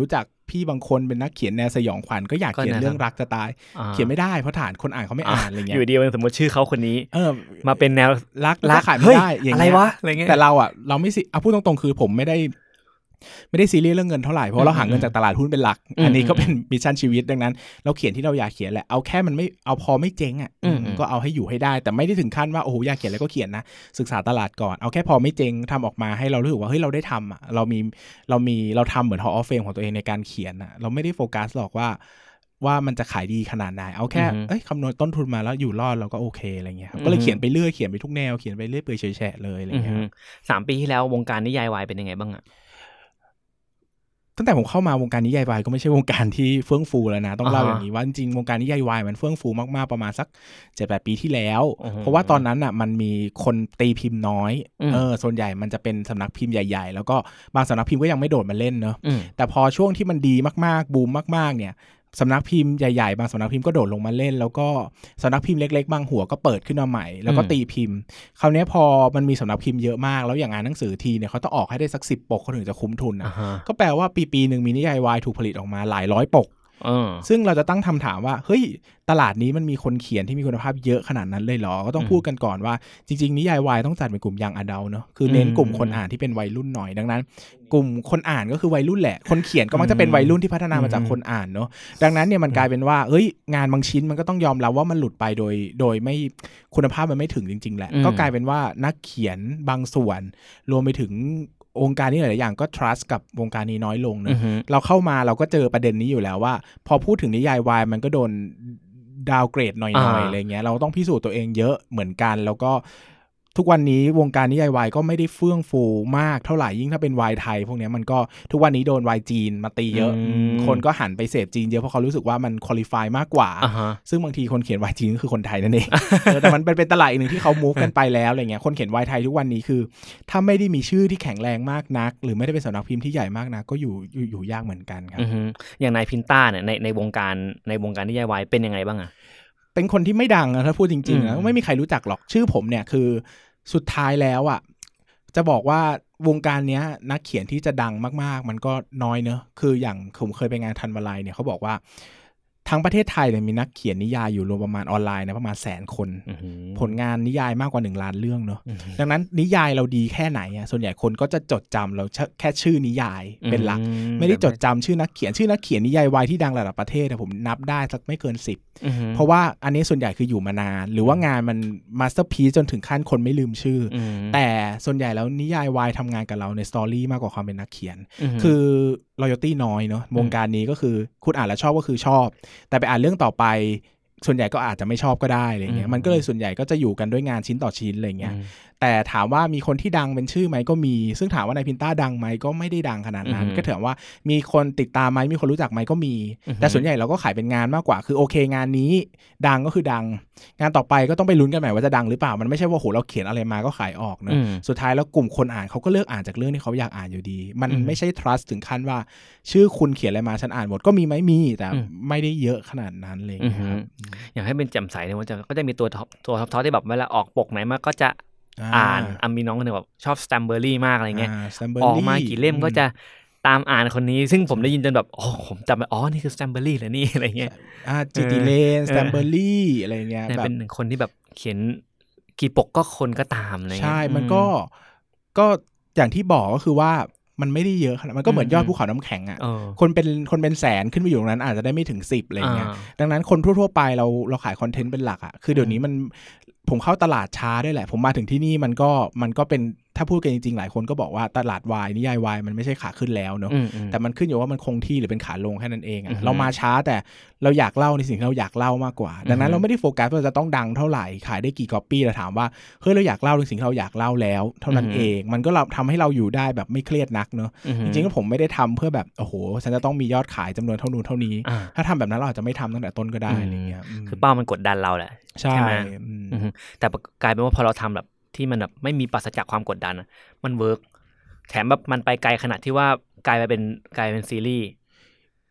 พี่บางคนเป็นนักเขียนแนวสยองขวัญก็อยากเขียนเรื่องรักจะตายเขียนไม่ได้เพราะฐานคนอ่านเขาไม่อ่านอะไรเงี้ยอยู่ดีสมมติชื่อเขาคนนี้มาเป็นแนวรักขายไม่ได้อย่างเงี้ยอะไรวะอะไรเงี้ยแต่เราไม่สิพูดตรงๆคือผมไม่ได้ซีเรียสเรื่องเงินเท่าไหร่เพราะเราหาเงินจากตลาดหุ้นเป็นหลักอันนี้ก็เป็นมิชชั่นชีวิตดังนั้นเราเขียนที่เราอยากเขียนแหละเอาแค่มันไม่เอาพอไม่เจ๊งอ่ะก็เอาให้อยู่ให้ได้แต่ไม่ได้ถึงขั้นว่าโอ้โหอยากเขียนแล้วก็เขียนนะศึกษาตลาดก่อนเอาแค่พอไม่เจ๊งทำออกมาให้เรารู้สึกว่าเฮ้ยเราได้ทำอ่ะเราทำเหมือน Hall of Fame ของตัวเองในการเขียนอ่ะเราไม่ได้โฟกัสหรอกว่ามันจะขายดีขนาดไหนเอาแค่คำนวณต้นทุนมาแล้วอยู่รอดเราก็โอเคอะไรเงี้ยก็เลยเขียนไปเรื่อยเขียนไปทุกแนวเขียนไปเรื่อยเปื่อยเฉยแฉะเลยอะไรเงี้ย 3 ปีที่แล้ววงการนิยายวายเป็นยังไงบ้างอ่ะตั้งแต่ผมเข้ามาวงการนิยายวายก็ไม่ใช่วงการที่เฟื่องฟูแล้วนะต้องเล่าอย่างนี้ว่าจริงๆวงการนิยายวายมันเฟื่องฟูมากๆประมาณสัก 7-8 ปีที่แล้วเพราะว่าตอนนั้นอ่ะมันมีคนตีพิมพ์น้อยส่วนใหญ่มันจะเป็นสำนักพิมพ์ใหญ่ๆแล้วก็บางสำนักพิมพ์ก็ยังไม่โดดมาเล่นเนอะแต่พอช่วงที่มันดีมากๆบูมมากๆเนี่ยสำนักพิมพ์ใหญ่ๆบางสำนักพิมพ์ก็โดดลงมาเล่นแล้วก็สำนักพิมพ์เล็กๆบางหัวก็เปิดขึ้นมาใหม่แล้วก็ตีพิมพ์คราวนี้พอมันมีสำนักพิมพ์เยอะมากแล้วอย่างงานหนังสือทีเนี่ยเขาต้องออกให้ได้สัก10 ปกเขาถึงจะคุ้มทุนนะก็แปลว่าปีนึงมีนิยายวายถูกผลิตออกมาหลายร้อยปกซึ่งเราจะตั้งคำถามว่าเฮ้ยตลาดนี้มันมีคนเขียนที่มีคุณภาพเยอะขนาดนั้นเลยเหรอก็ต้องพูดกันก่อนว่าจริงๆนิยายวายต้องจัดเป็นกลุ่มยังอดัลเนาะคือเน้นกลุ่มคนอ่านที่เป็นวัยรุ่นหน่อยดังนั้นกลุ่มคนอ่านก็คือวัยรุ่นแหละคนเขียนก็มักจะเป็นวัยรุ่นที่พัฒนามาจากคนอ่านเนาะดังนั้นเนี่ยมันกลายเป็นว่าเฮ้ยงานบางชิ้นมันก็ต้องยอมรับว่ามันหลุดไปโดยไม่คุณภาพมันไม่ถึงจริงๆแหละก็กลายเป็นว่านักเขียนบางส่วนรวมไปถึงวงการนี้หลายๆอย่างก็ trust กับวงการนี้น้อยลงนะเราเข้ามาเราก็เจอประเด็นนี้อยู่แล้วว่าพอพูดถึงนิยายวายมันก็โดนดาวเกรดหน่อยๆอะไรเงี้ยเราต้องพิสูจน์ตัวเองเยอะเหมือนกันแล้วก็ทุกวันนี้วงการนิยายวายก็ไม่ได้เฟื่องฟูมากเท่าไหร่ยิ่งถ้าเป็นวายไทยพวกนี้มันก็ทุกวันนี้โดนวายจีนมาตีเยอะคนก็หันไปเสพจีนเยอะเพราะเขารู้สึกว่ามันคุริฟายมากกว่าซึ่งบางทีคนเขียนวายจีนก็คือคนไทยนั่นเองแต่มันเป็นตลาดอีกนึงที่เขามูฟกันไปแล้วอะไรเงี้ยคนเขียนวายไทยทุกวันนี้คือถ้าไม่ได้มีชื่อที่แข็งแรงมากนักหรือไม่ได้เป็นสำนักพิมพ์ที่ใหญ่มากนักก็อยู่ยากเหมือนกันครับอย่างนายพินต้าเนี่ยในวงการนิยายวายเป็นยังไงบ้างอะเป็นคนที่ไม่ดังนะถ้าพูดจริงๆนะไม่มีใครรู้จักหรอกชื่อผมเนี่ยคือสุดท้ายแล้วอ่ะจะบอกว่าวงการเนี้ยนักเขียนที่จะดังมากๆมันก็น้อยเนอะคืออย่างผมเคยไปงานทันวลัยเนี่ยเขาบอกว่าทั้งประเทศไทยเนี่ยมีนักเขียนนิยายอยู่รวมประมาณออนไลน์นะประมาณ100,000 คนผลงานนิยายมากกว่า1 ล้านเรื่องเนอะดังนั้นนิยายเราดีแค่ไหนอ่ะส่วนใหญ่คนก็จะจดจำเราแค่ชื่อนิยายเป็นหลักไม่ได้จดจำชื่อนักเขียนนิยายวายที่ดังระดับประเทศแต่ผมนับได้สักไม่เกิน10เพราะว่าอันนี้ส่วนใหญ่คืออยู่มานานหรือว่างานมันมาสเตอร์พีซจนถึงขั้นคนไม่ลืมชื่อแต่ส่วนใหญ่แล้วนิยายวายทำงานกับเราในสตอรี่มากกว่าความเป็นนักเขียนคือloyalty น้อยเนาะวงการนี้ก็คือคุณอ่านแล้วชอบก็คือชอบแต่ไปอ่านเรื่องต่อไปส่วนใหญ่ก็อาจจะไม่ชอบก็ได้อะไรเงี้ยมันก็เลยส่วนใหญ่ก็จะอยู่กันด้วยงานชิ้นต่อชิ้นอะไรเงี้ยแต่ถามว่ามีคนที่ดังเป็นชื่อไหมก็มีซึ่งถามว่านายพินต้าดังไหมก็ไม่ได้ดังขนาดนั้นก็ถือว่ามีคนติดตามไหมมีคนรู้จักไหมก็มีแต่ส่วนใหญ่เราก็ขายเป็นงานมากกว่าคือโอเคงานนี้ดังก็คือดังงานต่อไปก็ต้องไปลุ้นกันใหม่ว่าจะดังหรือเปล่ามันไม่ใช่ว่าโหเราเขียนอะไรมาก็ขายออกนะสุดท้ายแล้วกลุ่มคนอ่านเขาก็เลือกอ่านจากเรื่องที่เขาอยากอ่านอยู่ดีมันไม่ใช่ trust ถึงขั้นว่าชื่อคุณเขียนอะไรมาฉันอ่านหมดก็มีไหมมีแต่ไม่ได้เยอะขนาดนั้นเลยครับอยากให้เป็นแจ่มใสเนี่ยมันก็จะมีตัวท็อปที่แบบเวลาออกปกไหนมาก็จะอ่านมีน้องคนนึงแบบชอบสแตมเบอร์รี่มากอะไรเงี้ยออกมากี่เล่มก็จะตามอ่านคนนี้ซึ่งผมได้ยินจนแบบผมจำไปนี่คือสแตมเบอร์รี่เหรอนี่อะไรเงี้ยจิติเลนสแตมเบอร์รี่อะไรเงี้ยแบบเป็นคนที่แบบเขียนกี่ปกก็คนก็ตามอะไรเงี้ยใช่มันก็อย่างที่บอกก็คือว่ามันไม่ได้เยอะขนาดมันก็เหมือนยอดภูเขาน้ำแข็งอ่ะคนเป็นแสนขึ้นไปอยู่ตรงนั้นอาจจะได้ไม่ถึง10อะไรเงี้ยดังนั้นคนทั่วๆไปเราขายคอนเทนต์เป็นหลักอ่ะคือเดี๋ยวนี้ผมเข้าตลาดช้าด้วยแหละผมมาถึงที่นี่มันก็เป็นถ้าพูดกันจริงๆหลายคนก็บอกว่าตลาดวายนิยายวายมันไม่ใช่ขาขึ้นแล้วเนอะแต่มันขึ้นอยู่ว่ามันคงที่หรือเป็นขาลงแค่นั้นเองเรามาช้าแต่เราอยากเล่าในสิ่งที่เราอยากเล่ามากกว่าดังนั้นเราไม่ได้โฟกัสว่าจะต้องดังเท่าไหร่ขายได้กี่ก๊อปปี้แต่ถามว่าเฮ้ยเราอยากเล่าในสิ่งที่เราอยากเล่าแล้วเท่านั้นเองมันก็ทำให้เราอยู่ได้แบบไม่เครียดนักเนอะจริงๆแล้วผมไม่ได้ทำเพื่อแบบโอ้โหฉันจะต้องมียอดขายจำนวนเท่านู้นเท่านี้ถ้าทำแบบนั้นเราอาจจะไม่ทำตั้งแต่ต้นก็ได้อะไรเงี้ยคือเป้ามันกดดันเราแหละใช่ไหมแต่กลายเป็นว่าพอเราทำแบบที่มันแบบไม่มีปราศจากความกดดันมันเวิร์กแถมแบบมันไปไกลขนาดที่ว่ากลายเป็นซีรีส์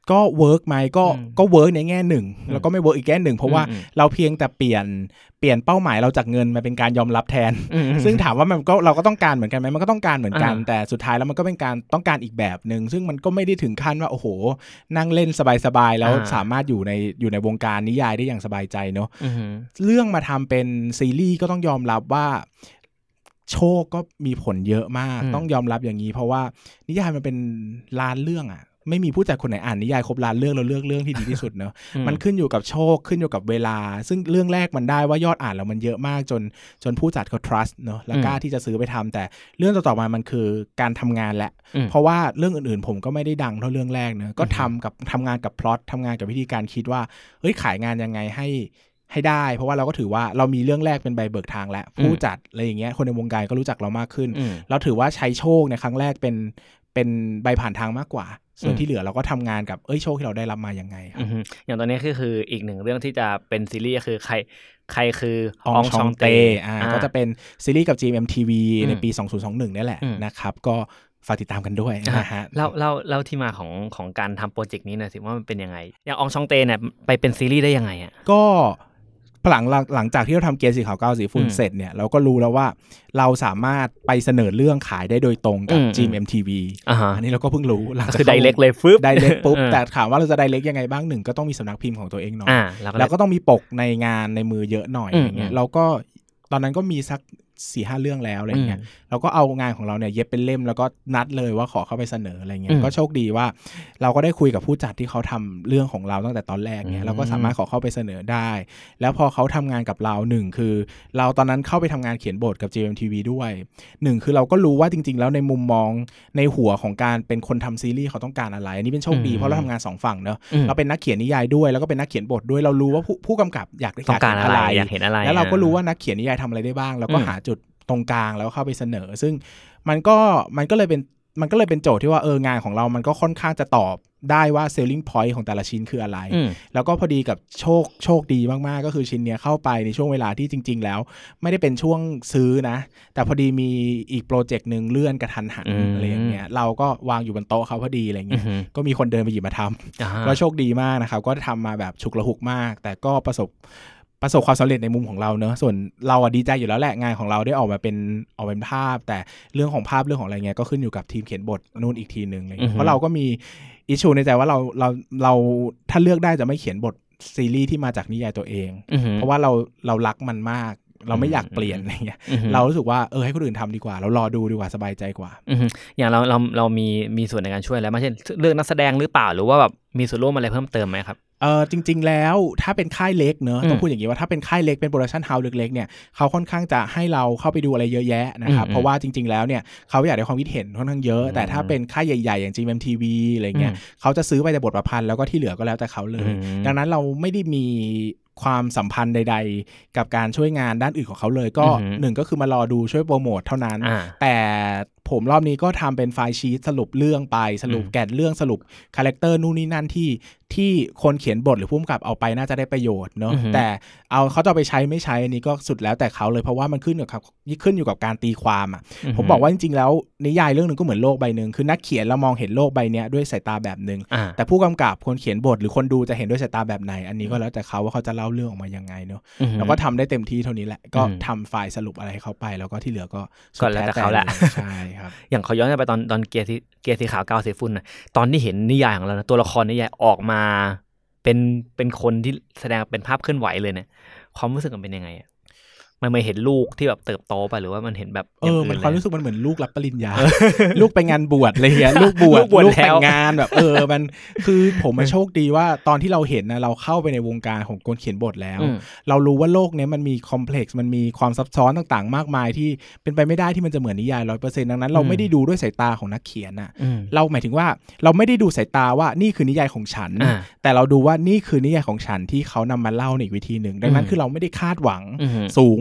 ก็เวิร์กไหมก็เวิร์กในแง่หนึ่งแล้วก็ไม่เวิร์กอีกแง่หนึ่งเพราะว่าเราเพียงแต่เปลี่ยนเป้าหมายเราจากเงินมาเป็นการยอมรับแทนซึ่งถามว่ามันก็เราก็ต้องการเหมือนกันไหมมันก็ต้องการเหมือนกันแต่สุดท้ายแล้วมันก็เป็นการต้องการอีกแบบนึงซึ่งมันก็ไม่ได้ถึงขั้นว่าโอ้โหนั่งเล่นสบายๆแล้วสามารถอยู่ในวงการนิยายได้อย่างสบายใจเนาะเรื่องมาทำเป็นซีรีส์ก็ต้องยอมรับว่าโชคก็มีผลเยอะมากต้องยอมรับอย่างนี้เพราะว่านิยายมันเป็นล้านเรื่องอ่ะไม่มีผู้จัดคนไหนอ่านนิยายครบล้านเรื่องแล้วเลือกเรื่องที่ดีที่สุดเนอะมันขึ้นอยู่กับโชคขึ้นอยู่กับเวลาซึ่งเรื่องแรกมันได้ว่ายอดอ่านแล้วมันเยอะมากจนผู้จัดเขา trust เนอะแล้วกล้าที่จะซื้อไปทำแต่เรื่องต่อมามันคือการทำงานแหละเพราะว่าเรื่องอื่นๆผมก็ไม่ได้ดังเท่าเรื่องแรกเนอะก็ทำงานกับพล็อตทำงานกับวิธีการคิดว่าเฮ้ยขายงานยังไงให้ได้เพราะว่าเราก็ถือว่าเรามีเรื่องแรกเป็นใบเบิกทางแล้วผู้จัดอะไรอย่างเงี้ยคนในวงการก็รู้จักเรามากขึ้นเราถือว่าใช้โชคในครั้งแรกเป็นใบผ่านทางมากกว่าส่วนที่เหลือเราก็ทำงานกับโชคที่เราได้รับมายังไงครับอย่างตอนนี้คืออีกหนึ่งเรื่องที่จะเป็นซีรีส์คือใครคืออองชองเตก็จะเป็นซีรีส์กับ GMMTV ในปี2021นี่แหละนะครับก็ฝากติดตามกันด้วยนะฮะเล่าที่มาของการทำโปรเจกต์นี้หน่อยสิว่ามันเป็นยังไงอย่างอองชองเตเนี่ยไปเป็นซีรีส์ได้ยังไงอ่ะก็หลังจากที่เราทำเกียร์สีขาว9สีฝุ่นเสร็จเนี่ยเราก็รู้แล้วว่าเราสามารถไปเสนอเรื่องขายได้โดยตรงกับ GMMTV อันนี้เราก็เพิ่งรู้หลังจากคือ direct เลยฟึบ direct ปุ๊บแต่ถามว่าเราจะ direct ยังไงบ้างหนึ่งก็ต้องมีสำนักพิมพ์ของตัวเองหน่อยแล้วก็ต้องมีปกในงานในมือเยอะหน่อยอย่างเงี้ยเราก็ตอนนั้นก็มีสัก 4-5 เรื่องแล้วอะไรเงี้ยเราก็เอางานของเราเนี่ยเย็บเป็นเล่มแล้วก็นัดเลยว่าขอเข้าไปเสนออะไรเงี้ยก็โชคดีว่าเราก็ได้คุยกับผู้จัดที่เขาทำเรื่องของเราตั้งแต่ตอนแรกเนี่ยเราก็สามารถขอเข้าไปเสนอได้แล้วพอเขาทำงานกับเรา1คือเราตอนนั้นเข้าไปทำงานเขียนบทกับ GMMTV ด้วย1คือเราก็รู้ว่าจริงๆแล้วในมุมมองในหัวของการเป็นคนทำซีรีส์เขาต้องการอะไรอันนี้เป็นโชคดีเพราะเราทำงาน2ฝั่งเนอะเราเป็นนักเขียนนิยายด้วยแล้วก็เป็นนักเขียนบทด้วยเรารู้ว่าผู้กำกับอยากเห็นอะไรแล้วเราก็รู้ว่านักเขียนนิยายทำอะไรได้บ้างแล้วก็หาจุดตรงกลางแล้วเข้าไปเสนอซึ่งมันก็เลยเป็นโจทย์ที่ว่างานของเรามันก็ค่อนข้างจะตอบได้ว่า selling point ของแต่ละชิ้นคืออะไรแล้วก็พอดีกับโชคดีมากๆก็คือชิ้นเนี้ยเข้าไปในช่วงเวลาที่จริงๆแล้วไม่ได้เป็นช่วงซื้อนะแต่พอดีมีอีกโปรเจกต์นึงเลื่อนกระทันหันอะไรอย่างเงี้ยเราก็วางอยู่บนโต๊ะเขาพอดีอะไรเงี้ยก็มีคนเดินไปหยิบมาทำก็โชคดีมากนะครับก็ทำมาแบบฉุกละหุกมากแต่ก็ประสบความสำเร็จในมุมของเราเนอะส่วนเราดีใจอยู่แล้วแหละงานของเราได้ออกมาเป็นภาพแต่เรื่องของภาพเรื่องของอะไรเงี้ยก็ขึ้นอยู่กับทีมเขียนบทนู่นอีกทีนึงเลยเพราะเราก็มีอิชชูในใจว่าเราถ้าเลือกได้จะไม่เขียนบทซีรีส์ที่มาจากนิยายตัวเองเพราะว่าเรารักมันมากเราไม่อยากเปลี่ยนอะไรเงี้ยเรารู้สึกว่าให้คนอื่นทำดีกว่าเรารอดูดีกว่าสบายใจกว่าอย่างเรามีส่วนในการช่วยแล้วไม่ใช่เรื่องนักแสดงหรือเปล่าหรือว่าแบบมีส่วนร่วมอะไรเพิ่มเติมไหมครับจริงๆแล้วถ้าเป็นค่ายเล็กเนอะต้องพูดอย่างนี้ว่าถ้าเป็นค่ายเล็กเป็นโปรดักชันเฮาส์เล็กๆเนี่ยเขาค่อนข้างจะให้เราเข้าไปดูอะไรเยอะแยะนะครับเพราะว่าจริงๆแล้วเนี่ยเขาอยากได้ความคิดเห็นค่อนข้างเยอะแต่ถ้าเป็นค่ายใหญ่ๆอย่าง GMMTV อะไรเงี้ยเขาจะซื้อไปแต่บทประพันธ์แล้วก็ที่เหลือก็แล้วแต่เขาเลยดังนั้นเราไม่ได้มีความสัมพันธ์ใดๆกับการช่วยงานด้านอื่นของเขาเลยก็1ก็คือมารอดูช่วยโปรโมทเท่านั้นแต่ผมรอบนี้ก็ทำเป็นไฟล์ชีทสรุปเรื่องไปสรุปแก่นเรื่องสรุปคาแรคเตอร์นู่นนี่นั่นที่คนเขียนบทหรือผู้กำกับเอาไปน่าจะได้ประโยชน์เนาะแต่เขาจะไปใช้ไม่ใช้อันนี้ก็สุดแล้วแต่เขาเลยเพราะว่ามันขึ้นอยู่กับการตีความอ่ะผมบอกว่าจริงๆแล้วนิยายเรื่องนึงก็เหมือนโลกใบนึงคือนักเขียนเรามองเห็นโลกใบนี้ด้วยสายตาแบบนึงแต่ผู้กำกับคนเขียนบทหรือคนดูจะเห็นด้วยสายตาแบบไหนอันนี้ก็แล้วแต่เขาว่าเขาจะเล่าเรื่องออกมายังไงเนาะแล้วก็ทำได้เต็มที่เท่านี้แหละก็ทำไฟล์สรุปอะไรให้เขาไปแล้วก็ที่เหลือก็แล้วแต่เขาแหละใช่ครับอย่างเขาย้อนไปตอนเกียร์สีขาว9สีฝุ่นนะตอนที่เห็นนิยายของเราตัวละครนิยายออกมาเป็นคนที่แสดงเป็นภาพเคลื่อนไหวเลยเนี่ยความรู้สึกมันเป็นยังไงอ่ะมันไม่เห็นลูกที่แบบเติบโตไปหรือว่ามันเห็นแบบมันความรู้สึกมันเหมือนลูกรับปริญญา ลูกไปงานบวชอะไรเงี้ยลูกบวชลูกแต่งงานแบบมันคือผมมันโชคดีว่าตอนที่เราเห็นนะเราเข้าไปในวงการของคนเขียนบทแล้วเรารู้ว่าโลกนี้มันมีคอมเพล็กซ์มันมีความซับซ้อนต่างๆมากมายที่เป็นไปไม่ได้ที่มันจะเหมือนนิยาย 100% ดังนั้นเราไม่ได้ดูด้วยสายตาของนักเขียนน่ะเราหมายถึงว่าเราไม่ได้ดูสายตาว่านี่คือนิยายของฉันแต่เราดูว่านี่คือนิยายของฉันที่เขานำมาเล่าในอีกวิธีนึงดังนั้นคือเราไม่ได้คาดหวังสูงว่า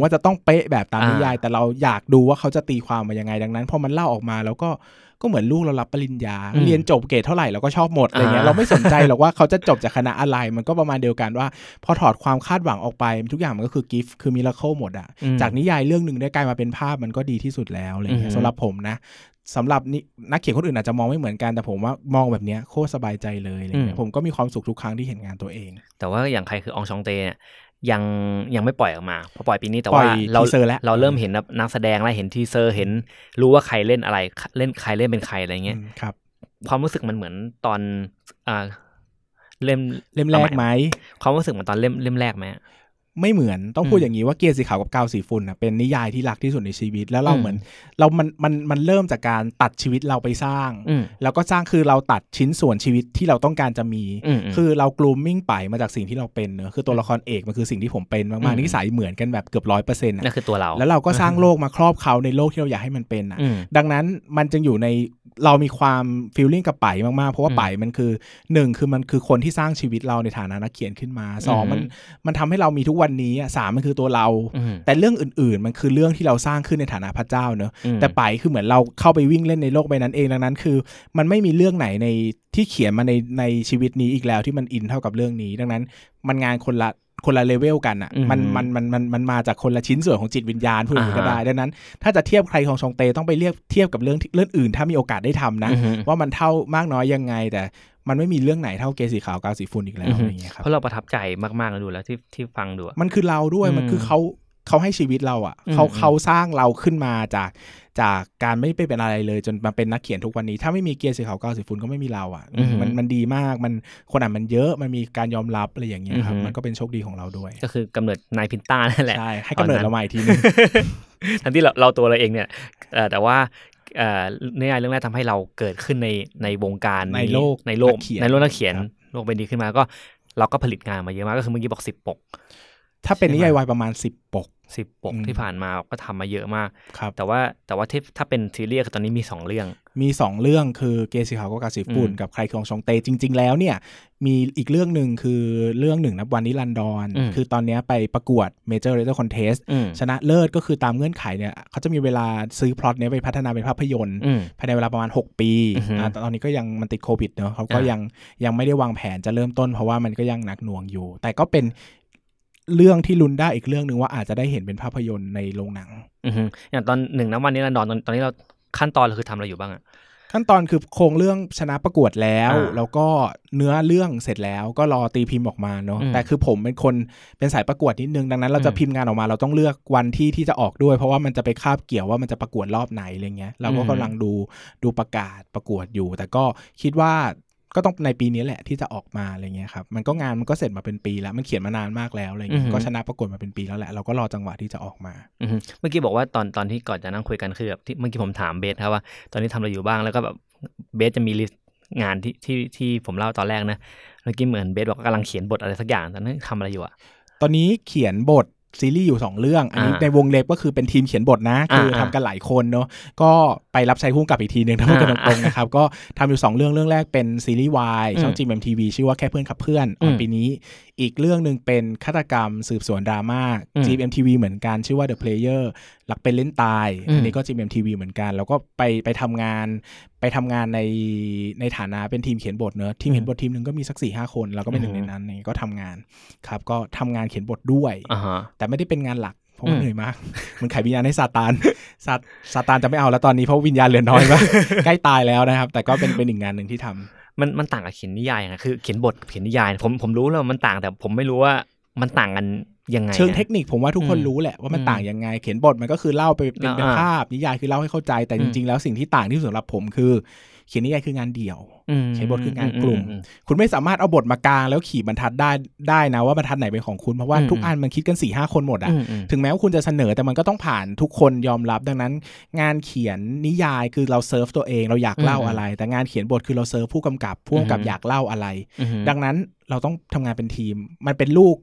ว่าจะต้องเป๊ะแบบตามนิยายแต่เราอยากดูว่าเขาจะตีความมายังไงดังนั้นพอมันเล่าออกมาแล้วก็เหมือนลูกเรารับปริญญาเรียนจบเกรดเท่าไหร่เราก็ชอบหมดอะไรเงี้ยเราไม่สนใจหรอกว่าเขาจะจบจากคณะอะไรมันก็ประมาณเดียวกันว่าพอถอดความคาดหวังออกไปทุกอย่างมันก็คือกิฟต์คือมิราเคิลหมดอ่ะจากนิยายเรื่องนึงได้กลายมาเป็นภาพมันก็ดีที่สุดแล้วอะไรเงี้ยสำหรับผมนะสำหรับนักเขียนคนอื่นอาจจะมองไม่เหมือนกันแต่ผมว่ามองแบบนี้โคตรสบายใจเลยอะไรเงี้ยผมก็มีความสุขทุกครั้งที่เห็นงานตัวเองแต่ว่าอย่างใครคืออองชองเต้เนี่ยยังไม่ปล่อยออกมาพอปล่อยปีนี้แต่ว่าเราเริ่มเห็นนักแสดงแล้วเห็นทีเซอร์เห็นรู้ว่าใครเล่นอะไรเล่นใครเล่นเป็นใครอะไรเงี้ยครับความรู้สึกมันเหมือนตอนเล่มแรกไหมความรู้สึกเหมือนตอนเล่มแรกไหมไม่เหมือนต้องพูดอย่างนี้ว่าเกียร์สีขาวกับกาวสีฝุ่นเป็นนิยายที่รักที่สุดในชีวิตแล้วเราเหมือนมันเริ่มจากการตัดชีวิตเราไปสร้างแล้วก็สร้างคือเราตัดชิ้นส่วนชีวิตที่เราต้องการจะมีคือเรากรูมมิ่งไปมาจากสิ่งที่เราเป็นเนอะคือตัวละครเอกมันคือสิ่งที่ผมเป็นมากๆนิสัยเหมือนกันแบบเกือบ 100% นั่นคือตัวเราแล้วเราก็สร้างโลกมาครอบเขาในโลกที่เราอยากให้มันเป็นดังนั้นมันจึงอยู่ในเรามีความฟีลลิ่งกับป่ายมากๆเพราะว่าป่ายมันคือ1คือมันคือคนที่สร้างชีวิตเราในฐานะนักเขียนขึ้นมา2มันทำให้เรามีทุกวันนี้3มันคือตัวเราแต่เรื่องอื่นๆมันคือเรื่องที่เราสร้างขึ้นในฐานะพระเจ้าเนอะแต่ป่ายคือเหมือนเราเข้าไปวิ่งเล่นในโลกใบนั้นเองดังนั้นคือมันไม่มีเรื่องไหนในที่เขียนมาในชีวิตนี้อีกแล้วที่มันอินเท่ากับเรื่องนี้ดังนั้นมันงานคนละเลเวลกันอ่ะมันมาจากคนละชิ้นส่วนของจิตวิญญาณพูดอย่างนี้ก็ได้ดังนั้นถ้าจะเทียบใครของชองเตต้องไปเทียบกับเรื่องอื่นถ้ามีโอกาสได้ทำนะว่ามันเท่ามากน้อยยังไงแต่มันไม่มีเรื่องไหนเท่าเกสีขาวกาวสีฝุ่นอีกแล้วอย่างเงี้ยครับเพราะเราประทับใจมากๆดูแล้วที่ฟังดูมันคือเราด้วยมันคือเขาให้ชีวิตเราอ่ะเขาสร้างเราขึ้นมาจากการไม่เป็นอะไรเลยจนมาเป็นนักเขียนทุกวันนี้ถ้าไม่มีเกียร์สีขาวกาวสีฝุ่นก็ไม่มีเราอ่ะมันดีมากมันคนอ่านมันเยอะมันมีการยอมรับอะไรอย่างเงี้ยครับมันก็เป็นโชคดีของเราด้วยก็คือกำเนิดนายพินต้านั่นแหละใช่ให้กำเนิดเราใหม่ทีนึงทั้งที่เราตัวเราเองเนี่ยแต่ว่าเรื่องแรกทำให้เราเกิดขึ้นในวงการในโลกนักเขียนโลกใบนี้ขึ้นมาก็เราก็ผลิตงานมาเยอะมากก็คือเมื่อกี้บอก10 ปกถ้าเป็นนิยายวายประมาณ10 ปกที่ผ่านมาก็ทำมาเยอะมากครับแต่ว่าถ้าเป็นซีรีส์ตอนนี้มี2เรื่องคือเกสีขาวกับกาวสีฝุ่นกับใครของชองเตจริงๆแล้วเนี่ยมีอีกเรื่องนึงคือเรื่อง1นับวันนิรันดรคือตอนนี้ไปประกวด Major Writer Contest ชนะเลิศก็คือตามเงื่อนไขเนี่ยเขาจะมีเวลาซื้อพล็อตนี้ไปพัฒนาเป็นภาพยนตร์ภายในเวลาประมาณ6 ปีแต่ตอนนี้ก็ยังมันติดโควิดเนาะเขาก็ยังไม่ได้วางแผนจะเริ่มต้นเพราะว่ามันก็ยังหนักหน่วงอยู่แต่ก็เป็นเรื่องที่ลุ้นได้อีกเรื่องนึงว่าอาจจะได้เห็นเป็นภาพยนตร์ในโรงหนังอย่างตอน1นับวันนิรันดรตอนนี้เราขั้นตอนเราคือทำอะไรอยู่บ้างอะขั้นตอนคือโครงเรื่องชนะประกวดแล้วก็เนื้อเรื่องเสร็จแล้วก็รอตีพิมพ์ออกมาเนาะแต่คือผมเป็นคนเป็นสายประกวดนิดนึงดังนั้นเราจะพิมพ์งานออกมาเราต้องเลือกวันที่จะออกด้วยเพราะว่ามันจะไปคาบเกี่ยวว่ามันจะประกวดรอบไหนอะไรเงี้ยเราก็กำลังดูประกาศประกวดอยู่แต่ก็คิดว่าก็ต้องในปีนี้แหละที่จะออกมาอะไรเงี้ยครับมันก็งานมันก็เสร็จมาเป็นปีแล้วมันเขียนมานานมากแล้วอะไรเงี้ยก็ชนะประกวดมาเป็นปีแล้วแหละเราก็รอจังหวะที่จะออกมาเมื่อกี้บอกว่าตอนที่ก่อนจะนั่งคุยกันคือแบบเมื่อกี้ผมถามเบสครับว่าตอนนี้ทำอะไรอยู่บ้างแล้วก็แบบเบสจะมีลิสต์งานที่ผมเล่าตอนแรกนะเมื่อกี้เหมือนเบสบอกกำลังเขียนบทอะไรสักอย่างตอนนี้ทำอะไรอยู่อะตอนนี้เขียนบทซีรีส์อยู่2เรื่องอันนี้ในวงเล็บก็คือเป็นทีมเขียนบทนะคือทำกันหลายคนเนาะก็ไปรับใช้ผู้กำกับอีกทีนึงถ้าพูดกันตรงๆนะครับก็ทำอยู่2เรื่องแรกเป็นซีรีส์วายช่อง GMMTV ชื่อว่าแค่เพื่อนขับเพื่อนปีนี้อีกเรื่องนึงเป็นฆาตกรรมสืบสวนดราม่า GMMTV เหมือนกันชื่อว่า The Player หลักเป็นเล่นตายอันนี้ก็ GMMTV เหมือนกันแล้วก็ไปทำงานในฐานะเป็นทีมเขียนบทเนอะทีมเขียนบททีมนึงก็มีสัก 4-5 คนเราก็เป็นหนึ่งในนั้นนี่ก็ทำงานครับก็ทำงานเขียนบทด้วยแต่ไม่ได้เป็นงานหลักเพราะมันเหนื่อยมากมันขายวิญญาณให้ซาตานจะไม่เอาแล้วตอนนี้เพราะวิญญาณเหลือน้อยมากใกล้ตายแล้วนะครับแต่ก็เป็นอีกงานนึงที่ทำมันต่างกับเขียนนิยายยังไงคือเขียนบทเขียนนิยายผมรู้แล้วมันต่างแต่ผมไม่รู้ว่ามันต่างกันยังไงเชิงเทคนิคผมว่าทุกคนรู้แหละว่ามันต่างยังไงเขียนบทมันก็คือเล่าไปเป็นภาพนิยายคือเล่าให้เข้าใจแต่จริงๆแล้วสิ่งที่ต่างที่สุดสำหรับผมคือเขียนนิยายคืองานเดี่ยวเขียนบทคืองานกลุ่มคุณไม่สามารถเอาบทมากางแล้วขี่บรรทัดได้นะว่าบรรทัดไหนเป็นของคุณเพราะว่าทุกอันมันคิดกัน 4-5 คนหมดอ่ะถึงแม้ว่าคุณจะเสนอแต่มันก็ต้องผ่านทุกคนยอมรับดังนั้นงานเขียนนิยายคือเราเซิร์ฟตัวเองเราอยากเล่าอะไรแต่งานเขียนบทคือเราเซิร์ฟผู้กำกับอยากเล่าอะไรดังนั้นเราต้องทำงานเป็นทีมมันเป็นลูก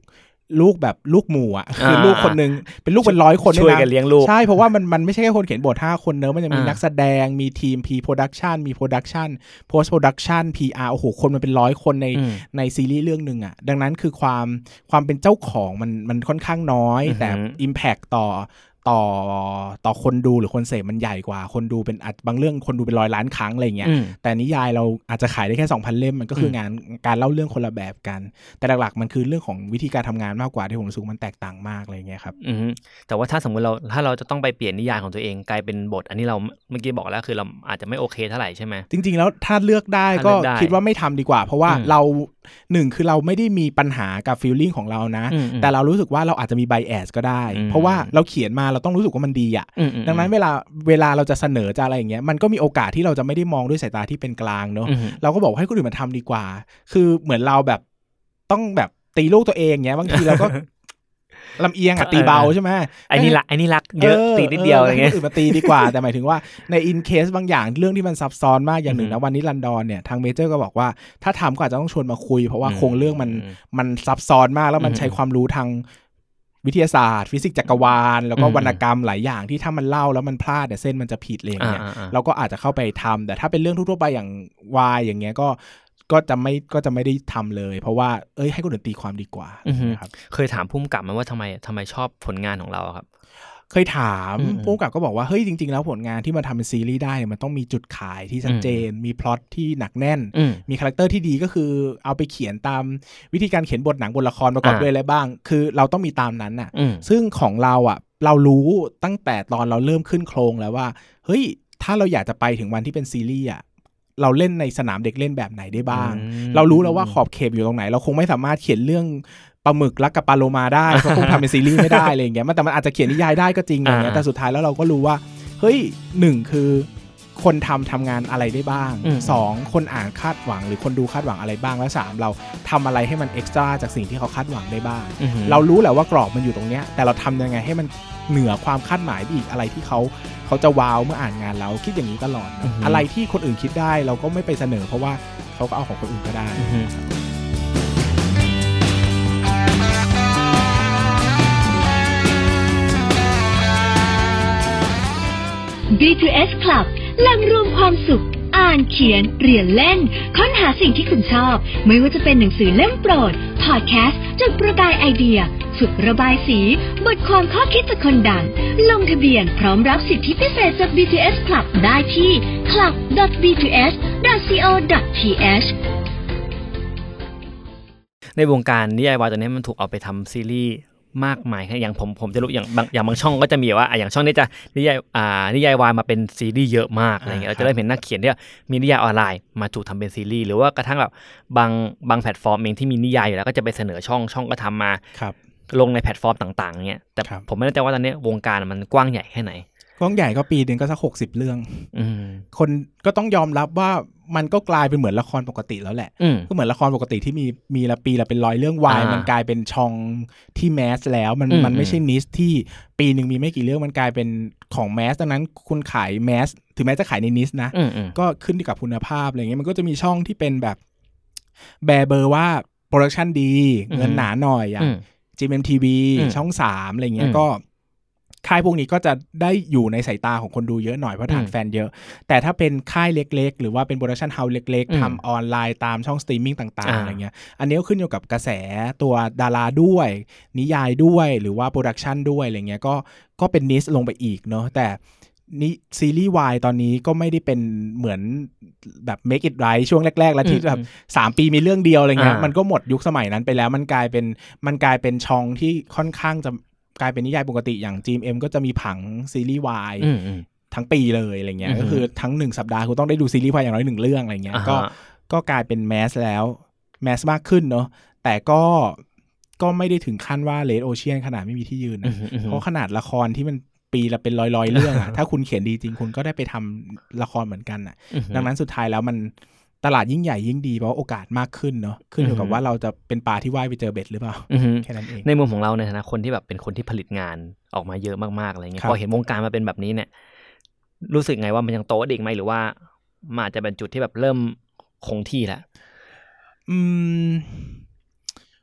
ลูกแบบลูกหมู่อ่ะคือลูกคนนึงเป็นลูกเป็น100คนช่วยกันเลี้ยงลูกใช่เพราะว่ามันไม่ใช่แค่คนเขียนบท5คนเนอะมันจะมีนักแสดงมีทีม P-Production มี Production Post Production PR โอ้โหคนมันเป็น100คนในซีรีส์เรื่องนึงอ่ะดังนั้นคือความเป็นเจ้าของมันค่อนข้างน้อยแต่ impact ต่อคนดูหรือคนเสพมันใหญ่กว่าคนดูเป็นบางเรื่องคนดูเป็น100 ล้านครั้งอะไรเงี้ยแต่นิยายเราอาจจะขายได้แค่ 2,000 เล่มมันก็คืองานการเล่าเรื่องคนละแบบกันแต่หลักๆมันคือเรื่องของวิธีการทำงานมากกว่าที่ผมรู้สึกมันแตกต่างมากอะไรเงี้ยครับแต่ว่าถ้าสมมุติถ้าเราจะต้องไปเปลี่ยนนิยายของตัวเองกลายเป็นบทอันนี้เราเมื่อกี้บอกแล้วคือเราอาจจะไม่โอเคเท่าไหร่ใช่ไหมจริงๆแล้วถ้าเลือกได้ก็คิดว่าไม่ทำดีกว่าเพราะว่าเรา1คือเราไม่ได้มีปัญหากับฟีลลิ่งของเรานะแต่เรารู้สึกว่าเราอาจจะมีไบแอสก็ได้เพราะว่าเราเขียนมาเราต้องรู้สึกว่ามันดีอ่ะดังนั้นเวลาเราจะเสนอจะอะไรอย่างเงี้ยมันก็มีโอกาสที่เราจะไม่ได้มองด้วยสายตาที่เป็นกลางเนอะเราก็บอกให้คนอื่นมาทำดีกว่าคือเหมือนเราแบบต้องแบบตีลูกตัวเองเงี้ยบางทีเราก็ลำเอียงอ่ะตีเบาใช่ไหมไอ้นี่รักเยอะตีนิดเดียวอะไรเงี้ยอื่นมาตีดีกว่าแต่หมายถึงว่าในอินเคสบางอย่างเรื่องที่มันซับซ้อนมากอย่างหนึ่งนะวันนี้ลันดอนเนี่ยทางเมเจอร์ก็บอกว่าถ้าทำก็อาจจะต้องชวนมาคุยเพราะว่าโครงเรื่องมันซับซ้อนมากแล้วมันใช้ความรู้ทางวิทยาศาสตร์ฟิสิกส์จักรวาลแล้วก็วรรณกรรมหลายอย่างที่ถ้ามันเล่าแล้วมันพลาดเนี่ยเส้นมันจะผิดเลยอย่างเงี้ยเราก็อาจจะเข้าไปทำแต่ถ้าเป็นเรื่องทั่วๆไปอย่างวายอย่างเงี้ยก็จะไม่ได้ทำเลยเพราะว่าให้คนอื่นตีความดีกว่านะครับเคยถามผู้กำกับมั้ยว่าทำไมชอบผลงานของเราครับเคยถามผู้กำกับก็บอกว่าเฮ้ยจริงๆแล้วผลงานที่มาทำเป็นซีรีส์ได้มันต้องมีจุดขายที่ชัดเจนมีพล็อตที่หนักแน่นมีคาแรคเตอร์ที่ดีก็คือเอาไปเขียนตามวิธีการเขียนบทหนังบทละครประกอบด้วยอะไรบ้างคือเราต้องมีตามนั้นน่ะซึ่งของเราอ่ะเรารู้ตั้งแต่ตอนเราเริ่มขึ้นโครงแล้วว่าเฮ้ยถ้าเราอยากจะไปถึงวันที่เป็นซีรีส์อ่ะเราเล่นในสนามเด็กเล่นแบบไหนได้บ้างเรารู้แล้วว่าขอบเขตอยู่ตรงไหนเราคงไม่สามารถเขียนเรื่องปลาหมึกรักกับปลาโลมาได้เพราะคงทำเป็นซีรีส์ไม่ได้อะไรอย่างเงี้ยแต่มันอาจจะเขียนนิยายได้ก็จริงอย่างเงี้ยแต่สุดท้ายแล้วเราก็รู้ว่าเฮ้ย1คือคนทำงานอะไรได้บ้าง2คนอ่านคาดหวังหรือคนดูคาดหวังอะไรบ้างและ3เราทำอะไรให้มันเอ็กซ์ตร้าจากสิ่งที่เขาคาดหวังได้บ้างเรารู้แหละว่ากรอบมันอยู่ตรงเนี้ยแต่เราทำยังไงให้มันเหนือความคาดหมายอีกอะไรที่เขาจะว้าวเมื่ออ่านงานเราคิดอย่างนี้ตลอดอะไรที่คนอื่นคิดได้เราก็ไม่ไปเสนอเพราะว่าเขาก็เอาของคนอื่นก็ได้ B2S Club แหล่งรวมความสุขอ่านเขียนเรียนเล่นค้นหาสิ่งที่คุณชอบไม่ว่าจะเป็นหนังสือเล่มโปรดพอดแคสต์จุดประกายไอเดียฝึกระบายสีบทความข้อคิดจากคนดังลงทะเบียนพร้อมรับสิทธิพิเศษจาก B2S Club ได้ที่ club.b2s.co.th ในวงการนิยายวายตอนนี้มันถูกเอาไปทำซีรีส์มากมายอย่างผมจะรู้อย่างบางช่องก็จะมีว่าอย่างช่องนี้จะนิยายวายมาเป็นซีรีส์เยอะมากอะไรเงี้ยเราจะได้เห็นนักเขียนที่มีนิยายออนไลน์มาถูกทำเป็นซีรีส์หรือว่ากระทั่งแบบบางแพลตฟอร์มเองที่มีนิยายอยู่แล้วก็จะไปเสนอช่องก็ทำมาลงในแพลตฟอร์มต่างๆเงี้ยแต่ผมไม่แน่ใจว่าตอนนี้วงการมันกว้างใหญ่แค่ไหนกว้างใหญ่ก็ปีนึงก็สัก60 เรื่องคนก็ต้องยอมรับว่ามันก็กลายเป็นเหมือนละครปกติแล้วแหละก็เหมือนละครปกติที่มีละปีละเป็น100 เรื่องวายมันกลายเป็นช่องที่แมสแล้วมันไม่ใช่นิชที่ปีนึงมีไม่กี่เรื่องมันกลายเป็นของแมสดังนั้นคุณขายแมสถึงแม้จะขายในนิชนะก็ขึ้นอยู่กับคุณภาพอะไรเงี้ยมันก็จะมีช่องที่เป็นแบบแบร์เบอร์ว่าโปรดักชันดีเงินหนาหน่อยอย่าง GMMTV ช่อง3อะไรเงี้ยก็ค่ายพวกนี้ก็จะได้อยู่ในสายตาของคนดูเยอะหน่อยเพราะฐานแฟนเยอะแต่ถ้าเป็นค่ายเล็กๆหรือว่าเป็นโปรดักชันเฮาส์เล็กๆทำออนไลน์ตามช่องสตรีมมิ่งต่างๆอะไรเงี้ยอันนี้ก็ขึ้นอยู่กับกระแสตัวดาราด้วยนิยายด้วยหรือว่าโปรดักชันด้วยอะไรเงี้ยก็เป็นนิชลงไปอีกเนาะแต่นี่ซีรีส์วายตอนนี้ก็ไม่ได้เป็นเหมือนแบบ Make It Right ช่วงแรกๆแล้วที่แบบ3 ปีมีเรื่องเดียวอะไรเงี้ยมันก็หมดยุคสมัยนั้นไปแล้วมันกลายเป็นช่องที่ค่อนข้างจะกลายเป็นนิยายปกติอย่าง GMM ก็จะมีผังซีรีส์วายทั้งปีเลยอะไรเงี้ยก็คือทั้ง1สัปดาห์คุณต้องได้ดูซีรีส์วายอย่างน้อย1เรื่องอะไรเงี้ยก็กลายเป็นแมสแล้วแมสมากขึ้นเนาะแต่ก็ไม่ได้ถึงขั้นว่าเลดโอเชียนขนาดไม่มีที่ยืนเพราะขนาดละครที่มันปีละเป็นร้อยเรื่องอ่ะถ้าคุณเขียนดีจริงคุณก็ได้ไปทำละครเหมือนกันอ่ะดังนั้นสุดท้ายแล้วมันตลาดยิ่งใหญ่ยิ่งดีเพราะโอกาสมากขึ้นเนาะขึ้นอยู่กับว่าเราจะเป็นปลาที่ว่ายไปเจอเบ็ดหรือเปล่าแค่นั้นเองในมุมของเราในฐานะคนที่แบบเป็นคนที่ผลิตงานออกมาเยอะมากๆอะไรเงี้ยพอเห็นวงการมาเป็นแบบนี้เนี่ยรู้สึกไงว่ามันยังโตอีกไหมหรือว่ามันอาจจะเป็นจุดที่แบบเริ่มคงที่แล้ว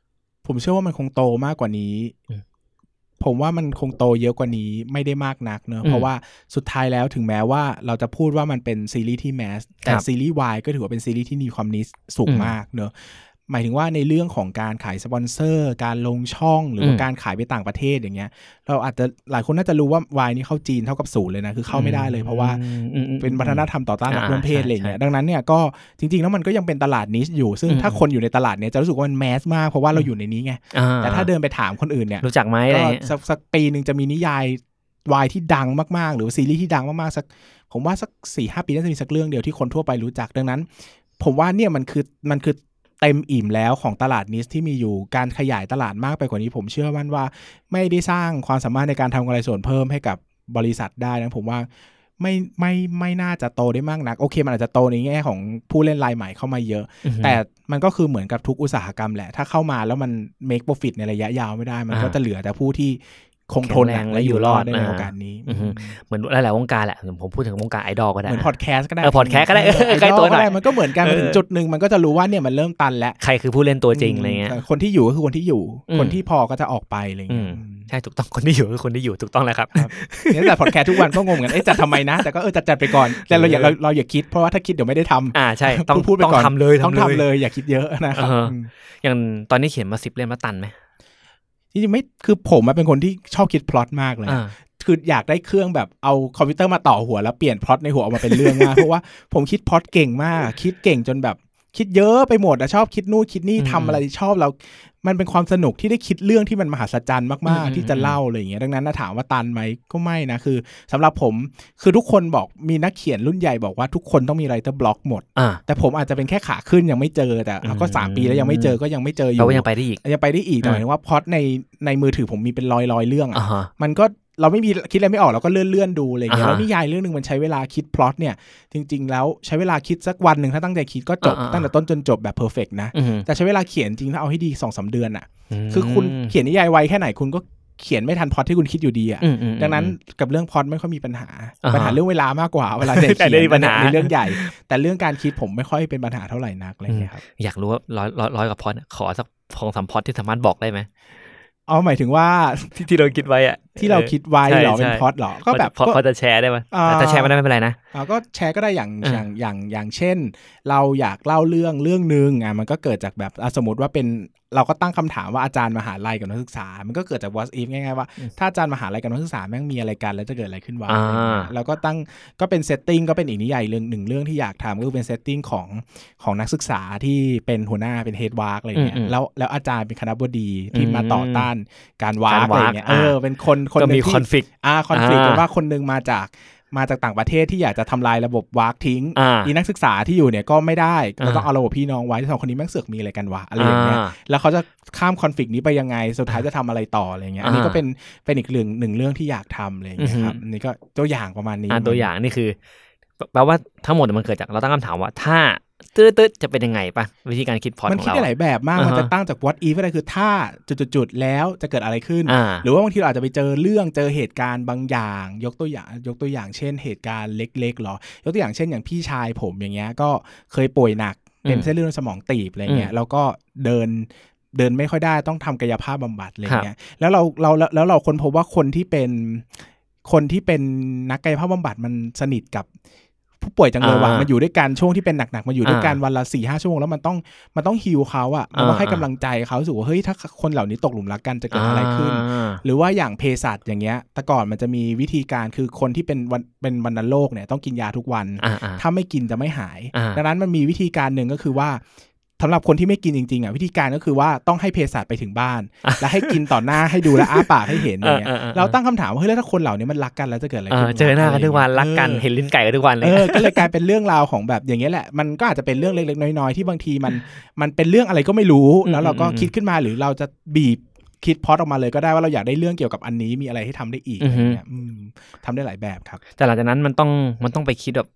ผมเชื่อว่ามันคงโตมากกว่านี้ผมว่ามันคงโตเยอะกว่านี้ไม่ได้มากนักเนอะเพราะว่าสุดท้ายแล้วถึงแม้ว่าเราจะพูดว่ามันเป็นซีรีส์ที่แมสแต่ซีรีส์วายก็ถือว่าเป็นซีรีส์ที่มีความนิชสูงมากเนอะหมายถึงว่าในเรื่องของการขายสปอนเซอร์การลงช่องหรือว่าการขายไปต่างประเทศอย่างเงี้ยเราอาจจะหลายคนน่าจะรู้ว่าวายนี่เข้าจีนเท่ากับ0เลยนะคือเข้าไม่ได้เลยเพราะว่าเป็นวัฒนธรรมต่อต้านรักร่วมเพศอะไรเงี้ยดังนั้นเนี่ยก็จริงๆแล้วมันก็ยังเป็นตลาดนิชอยู่ซึ่งถ้าคนอยู่ในตลาดเนี่ยจะรู้สึกว่ามันแมสมากเพราะว่าเราอยู่ในนี้ไงแต่ถ้าเดินไปถามคนอื่นเนี่ยรู้จักไหมอะไรสักปีนึงจะมีนิยายวายที่ดังมากๆหรือซีรีส์ที่ดังมากๆสักผมว่าสัก 4-5 ปีน่าจะมีสักเรื่องเดียวที่คนทั่วไปรู้จักดังนั้นผมว่าเนี่ยมันคือเต็มอิ่มแล้วของตลาดนิชที่มีอยู่การขยายตลาดมากไปกว่านี้ผมเชื่อมั่นว่าไม่ได้สร้างความสามารถในการทำกำไรส่วนเพิ่มให้กับบริษัทได้นะผมว่าไม่น่าจะโตได้มากนักโอเคมันอาจจะโตในแง่ของผู้เล่นรายใหม่เข้ามาเยอะแต่มันก็คือเหมือนกับทุกอุตสาหกรรมแหละถ้าเข้ามาแล้วมัน make profit ในระยะยาวไม่ได้มันก็จะเหลือแต่ผู้ที่คงทนและอยู่รอดในโอกาสนี้เหมือนหลายๆวงการแหละผมพูดถึงวงการไอดอลก็ได้เหมือนพอดแคสต์ก็ได้พอดแคสต์ก็ได้ใครตัวไหนมันก็เหมือนกันถึงจุดนึงมันก็จะรู้ว่าเนี่ยมันเริ่มตันแล้วใครคือผู้เล่นตัวจริงอะไรเงี้ยคนที่อยู่ก็คือคนที่อยู่คนที่พอก็จะออกไปอะไรเงี้ยใช่ถูกต้องคนที่อยู่คือคนที่อยู่ถูกต้องแล้วครับเนี่ยแต่พอดแคสต์ทุกวันก็งงกันจัดทำไมนะแต่ก็จัดไปก่อนแต่เราอย่าคิดเพราะว่าถ้าคิดเดี๋ยวไม่ได้ทำใช่ต้องพูดไปก่อนทำเลยอย่าคิดเยอะนะครับอย่างตอนนี้เขียนมา10 เล่มแล้วตันไหมจริงๆไม่คือผมเป็นคนที่ชอบคิดพล็อตมากเลยคืออยากได้เครื่องแบบเอาคอมพิวเตอร์มาต่อหัวแล้วเปลี่ยนพล็อตในหัวออกมาเป็นเรื่องมาก เพราะว่าผมคิดพล็อตเก่งมากคิดเก่งจนแบบคิดเยอะไปหมดชอบคิดนู่นคิดนี่ทำอะไรชอบเรามันเป็นความสนุกที่ได้คิดเรื่องที่มันมหัศจรรย์มากๆที่จะเล่าอะไรอย่างเงี้ยดังนั้นถามว่าตันไหมก็ไม่นะคือสำหรับผมคือทุกคนบอกมีนักเขียนรุ่นใหญ่บอกว่าทุกคนต้องมีไรเตอร์บล็อกหมดแต่ผมอาจจะเป็นแค่ขาขึ้นยังไม่เจอแต่เราก็3 ปีแล้วยังไม่เจอก็ยังไม่เจออยู่เรายังไปได้อีกแต่หมายถึงว่าพล็อตในมือถือผมมีเป็นร้อยเรื่องมันก็เราไม่มีคิดอะไรไม่ออกเราก็เลื่อนดูอะไรอย่างเงี้ยแล้วนิยายเรื่องนึงมันใช้เวลาคิดพล็อตเนี่ยจริงๆแล้วใช้เวลาคิดสักวันนึงถ้าตั้งใจคิดก็จบตั้งแต่ต้นจนจบแบบเพอร์เฟกต์นะแต่ใช้เวลาเขียนจริงถ้าเอาให้ดี 2-3 เดือนอ่ะคือคุณเขียนนิยายไวแค่ไหนคุณก็เขียนไม่ทันพล็อตที่คุณคิดอยู่ดีอ่ะดังนั้นกับเรื่องพล็อตไม่ค่อยมีปัญหาเรื่องเวลามากกว่าเวลาเขียนในเรื่องใหญ่แต่เรื่องการคิดผมไม่ค่อยเป็นปัญหาเท่าไหร่นักอะไรเงี้ยครับอยากรู้ว่าร้อยกับพล็อตขอสัก2-3 พล็อตที่สามารถบอกได้ไหมหมายถึงว่าที่เราคิดไว้อะที่เราคิดไว้หรอเป็นพล็อตหรอก็แบบพอจะแชร์ได้ไหมถ้าแชร์ไม่ได้ไม่เป็นไรนะก็แชร์ก็ได้อย่างเช่นเราอยากเล่าเรื่องนึงมันก็เกิดจากแบบสมมติว่าเป็นเราก็ตั้งคำถามว่าอาจารย์มหาลัยกับนักศึกษามันก็เกิดจาก what if ง่ายๆว่าถ้าอาจารย์มหาลัยกับนักศึกษาแม่งมีอะไรกันแล้วจะเกิดอะไรขึ้นวะแล้วก็ตั้งก็เป็นเซตติ้งก็เป็นอีกนิยายเรื่องที่อยากทำก็คือเป็นเซตติ้งของนักศึกษาที่เป็นหัวหน้าเป็นเฮดวาร์กอะไรเงี้ยแล้วอาจารย์เป็นคณบดีที่มาต่อต้านการวาร์กอะไรเงี้ยเป็นคนก็มีคอนฟลิกต์กันว่าคนนึงมาจากต่างประเทศที่อยากจะทำลายระบบวากทิ้งนักศึกษาที่อยู่เนี่ยก็ไม่ได้เราต้องเอาระบบพี่น้องไว้ที่2 คนนี้แม่งเสือกมีอะไรกันวะอะไรอย่างเงี้ยแล้วเขาจะข้ามคอนฟลิกต์นี้ไปยังไงสุดท้ายจะทำอะไรต่ออะไรเงี้ยอันนี้ก็เป็นอีกเรื่องที่อยากทำอะไรอย่างเงี้ยครับนี่ก็ตัวอย่างประมาณนี้ตัวอย่างนี่คือแปลว่าทั้งหมดมันเกิดจากเราตั้งคำถามว่าถ้าตืดจะเป็นยังไงป่ะวิธีการคิดพล็อตของเรามันคิดได้หลายแบบมากมันจะตั้งจาก what if อะไรคือถ้าจุดๆแล้วจะเกิดอะไรขึ้นหรือว่าบางทีเราอาจจะไปเจอเหตุการณ์บางอย่างยกตัวอย่างเช่นเหตุการณ์เล็กๆหรอยกตัวอย่างเช่นอย่างพี่ชายผมอย่างเงี้ยก็เคยป่วยหนักเป็นเส้นเลือดสมองตีบอะไรเงี้ยแล้วก็เดินไม่ค่อยได้ต้องทำกายภาพบำบัดอะไรเงี้ยแล้วเราค้นพบว่าคนที่เป็นนักกายภาพบำบัดมันสนิทกับผู้ป่วยจังเลยว่ะมันอยู่ด้วยกันช่วงที่เป็นหนักๆมันอยู่ด้วยกันวันละ 4-5 ชั่วโมงแล้วมันต้องฮีลเขาอ่ะมันต้องให้กำลังใจเขารู้สึกว่าเฮ้ยถ้าคนเหล่านี้ตกหลุมรักกันจะเกิดอะไรขึ้นหรือว่าอย่างเภสัชอย่างเงี้ยแต่ก่อนมันจะมีวิธีการคือคนที่เป็นวัณโรคเนี่ยต้องกินยาทุกวันถ้าไม่กินจะไม่หายดังนั้นมันมีวิธีการนึงก็คือว่าสำหรับคนที่ไม่กินจริงๆวิธีการก็คือว่าต้องให้เภสัชไปถึงบ้านแล้วให้กินต่อหน้าให้ดูและอ้าปากให้เห็นอย่างเงี้ยเราตั้งคำถามว่าเฮ้ยแล้วถ้าคนเหล่านี้มันรักกันแล้วจะเกิดอะไรขึ้นเจอหน้ากันทุกวันรักกันเห็นลิ้นไก่กันทุกวันเลยก็เลยกลายเป็นเรื่องราวของแบบอย่างเงี้ยแหละมันก็อาจจะเป็นเรื่องเล็กๆน้อยๆที่บางทีมันเป็นเรื่องอะไรก็ไม่รู้แล้วเราก็คิดขึ้นมาหรือเราจะบีบคิดพล็อตออกมาเลยก็ได้ว่าเราอยากได้เรื่องเกี่ยวกับอันนี้มีอะไรให้ทำได้อีกอะไรเงี้ยทำได้หลายแบบครับแต่หลังจากนั้นมันต้องไปคิดแบบ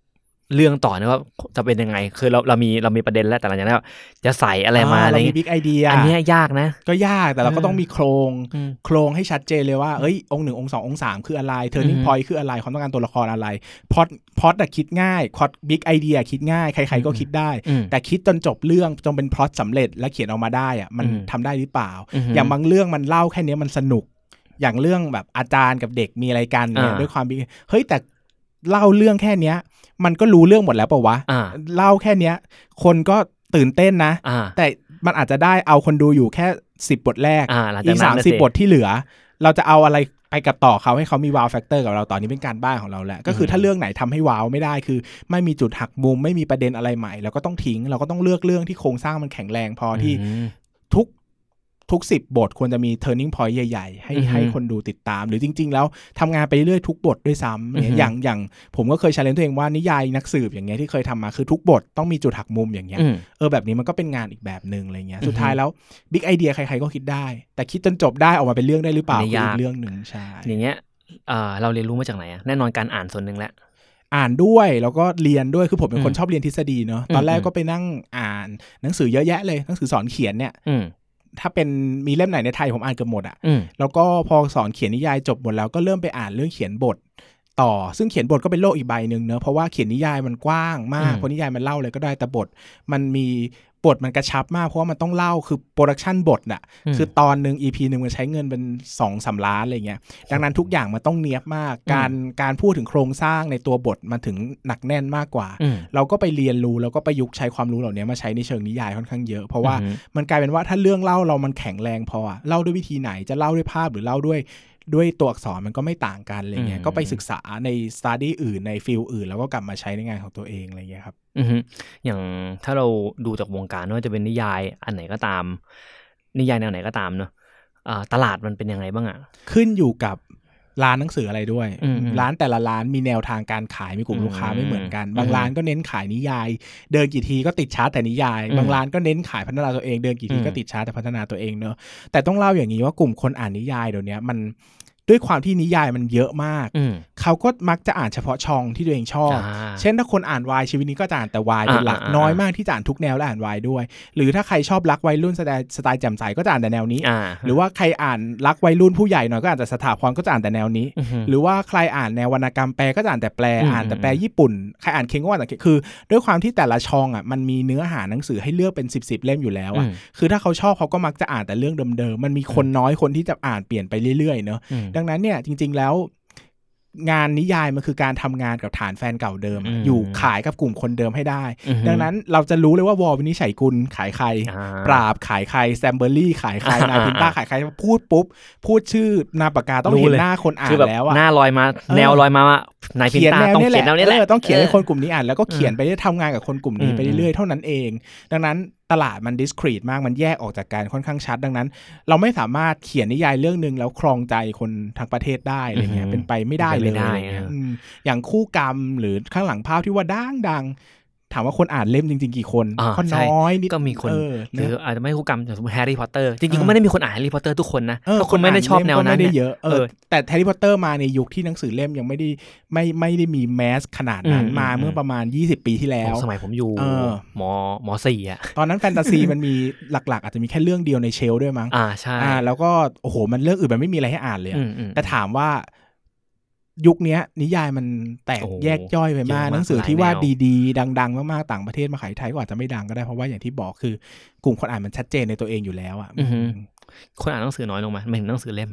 เรื่องต่อนะว่าจะเป็นยังไงคือเรามีประเด็นแล้วแต่หลังจากนั้นจะใส่อะไรมาอะไรเรามีบิ๊กไอเดียอันนี้ยากนะก็ยากแต่เราก็ต้องมีโครงให้ชัดเจนเลยว่าเอ้ยองค์1องค์2องค์3คืออะไร turning point คืออะไรความต้องการตัวละครอะไรพล็อตคิดง่ายพล็อตบิ๊กไอเดียคิดง่ายใครๆก็คิดได้แต่คิดจนจบเรื่องจนเป็นพล็อตสำเร็จและเขียนออกมาได้อะมันทำได้หรือเปล่าอย่างบางเรื่องมันเล่าแค่นี้มันสนุกอย่างเรื่องแบบอาจารย์กับเด็กมีอะไรกันเนี่ยด้วยความเฮ้ยแต่เล่าเรื่องแค่เนี้ยมันก็รู้เรื่องหมดแล้วเปล่าวะเล่าแค่เนี้ยคนก็ตื่นเต้นนะแต่มันอาจจะได้เอาคนดูอยู่แค่10บทแรกอีก30บทที่เหลือเราจะเอาอะไรไปกับต่อเขาให้เขามีว้าวแฟกเตอร์กับเราตอนนี้เป็นการบ้านของเราแหละก็คือถ้าเรื่องไหนทำให้ว้าวไม่ได้คือไม่มีจุดหักมุมไม่มีประเด็นอะไรใหม่เราก็ต้องทิ้งเราก็ต้องเลือกเรื่องที่โครงสร้างมันแข็งแรงพอที่ทุก10บทควรจะมี turning point ใหญ่ๆให้คนดูติดตามหรือจริงๆแล้วทำงานไปเรื่อยทุกบทด้วยซ้ำอย่างผมก็เคย challenge ตัวเองว่านิยายนักสืบอย่างเงี้ยที่เคยทำมาคือทุกบทต้องมีจุดหักมุมอย่างเงี้ยแบบนี้มันก็เป็นงานอีกแบบนึงอะไรเงี้ยสุดท้ายแล้ว big idea ใครๆก็คิดได้แต่คิดจนจบได้ออกมาเป็นเรื่องได้หรือเปล่าอีกเรื่องนึงใช่อย่างเงี้ยเราเรียนรู้มาจากไหนแน่นอนการอ่านส่วนนึงแหละอ่านด้วยแล้วก็เรียนด้วยคือผมเป็นคนชอบเรียนทฤษฎีเนาะตอนแรกก็ไปนั่งอ่านหนังสือเยอะแยะเลยหนังสือสอนเขียนเนี่ยถ้าเป็นมีเล่มไหนในไทยผมอ่านเกือบหมดแล้วก็พอสอนเขียนนิยายจบหมดแล้วก็เริ่มไปอ่านเรื่องเขียนบทต่อซึ่งเขียนบทก็เป็นโลกอีกใบนึงเนอะเพราะว่าเขียนนิยายมันกว้างมากเพราะนิยายมันเล่าเลยก็ได้แต่บทมันมีบทมันกระชับมากเพราะว่ามันต้องเล่าคือโปรดักชันบทน่ะคือตอนนึง EP นึงมันใช้เงินเป็น 2-3 ล้านอะไรเงี้ยดังนั้นทุกอย่างมันต้องเนียบมากการพูดถึงโครงสร้างในตัวบทมันถึงหนักแน่นมากกว่าเราก็ไปเรียนรู้แล้วก็ประยุกต์ใช้ความรู้เหล่านี้มาใช้ในเชิงนิยายค่อนข้างเยอะเพราะว่ามันกลายเป็นว่าถ้าเรื่องเล่าเรามันแข็งแรงพอเล่าด้วยวิธีไหนจะเล่าด้วยภาพหรือเล่าด้วยตัวอักษรมันก็ไม่ต่างกันอะไรเงี้ยก็ไปศึกษาในสตั๊ดดี้อื่นในฟิลอื่นแล้วก็กลับมาใช้ในงานของตัวเองอะไรเงี้ยครับอย่างถ้าเราดูจากวงการว่าจะเป็นนิยายอันไหนก็ตามนิยายแนวไหนก็ตามเนอะตลาดมันเป็นยังไงบ้างขึ้นอยู่กับร้านหนังสืออะไรด้วยร้านแต่ละร้านมีแนวทางการขายมีกลุ่มลูกค้าไม่เหมือนกันบางร้านก็เน้นขายนิยายเดินกี่ทีก็ติดชาร์ตแต่นิยายบางร้านก็เน้นขายพัฒนาตัวเองเดินกี่ทีก็ติดชาร์ตแต่พัฒนาตัวเองเนอะแต่ต้องเล่าอย่างนี้ว่ากลุ่มคนอ่านนิยายเดี๋ยวนี้มันด้วยความที่นิยายมันเยอะมากเขาก็มักจะอ่านเฉพาะช่องที่ตัวเองชอบเช่นถ้าคนอ่านวายชีวิตนี้ก็จะอ่านแต่วายเป็นหลักน้อยมากที่จะอ่านทุกแนวและอ่านวายด้วยหรือถ้าใครชอบรักวัยรุ่นสไตล์แจ่มใสก็จะอ่านแต่แนวนี้หรือว่าใครอ่านรักวัยรุ่นผู้ใหญ่หน่อยก็อ่านแต่สถาพรก็จะอ่านแต่แนวนี้หรือว่าใครอ่านแนววรรณกรรมแปลก็จะอ่านแต่แปลแต่แปลญี่ปุ่นใครอ่านเค็งก็อ่านแต่คือด้วยความที่แต่ละช่องมันมีเนื้อหาหนังสือให้เลือกเป็น10เล่มอยู่แล้วคือถ้าเขาชอบเขาก็มักจะอ่านแต่เรื่องเดิมๆมันมีคนน้อยคนที่จะอ่านเปลี่ยนไปเรื่อยๆเนอะดังนั้นเนี่ยจริงแล้วงานนิยายมันคือการทำงานกับฐานแฟนเก่าเดิมอยู่ขายกับกลุ่มคนเดิมให้ได้ดังนั้นเราจะรู้เลยว่าวอลวินิจฉัยกุลขายใครปราบขายใครแซมเบอร์รี่ขายใครนาพินต้าขายใครพูดปุ๊บพูดชื่อนามปากกาต้องเห็นหน้าคนอ่านแล้วหน้าลอยมาแนวลอยมานายพินต้าต้องเขียนแนวนี้แหละต้องเขียนให้คนกลุ่มนี้อ่านแล้วก็เขียนไปได้ทำงานกับคนกลุ่มนี้ไปเรื่อยๆเท่านั้นเองดังนั้นตลาดมัน discrete มากมันแยกออกจากกันค่อนข้างชัดดังนั้นเราไม่สามารถเขียนนิยายเรื่องนึงแล้วครองใจคนทั้งประเทศได้อะไรเงี้ยเป็นไปไม่ได้เลยอย่างคู่กรรมหรือข้างหลังภาพที่ว่าดังถามว่าคนอ่านเล่มจริงๆกี่คนก็น้อยนิดก็มีคนหรืออาจจะไม่คู่กรรมอย่างสมมติแฮร์รี่พอตเตอร์จริงๆก็ไม่ได้มีคนอ่านแฮร์รี่พอตเตอร์ทุกคนนะเพราะคนไม่ได้ชอบแนวนั้นเยอะแต่แฮร์รี่พอตเตอร์มาในยุคที่หนังสือเล่มยังไม่ได้มีแมสขนาดนั้นมาเมื่อประมาณ20ปีที่แล้วสมัยผมอยู่ม.4 อ่ะตอนนั้นแฟนตาซีมันมีหลักๆอาจจะมีแค่เรื่องเดียวในเชลด้วยมั้งใช่แล้วก็โอ้โหมันเรื่องอื่นมันไม่มีอะไรให้อ่านเลยแต่ถามว่ายุคนี้นิยายมันแตกแยกย่อยไปมากหนังสือที่ว่าดีๆดังๆมากๆต่างประเทศมาขายไทยก็อาจจะไม่ดังก็ได้เพราะว่าอย่างที่บอกคือกลุ่มคนอ่านมันชัดเจนในตัวเองอยู่แล้วคนอ่านหนังสือน้อยลงไหมไม่เห็นหนังสือเล่ม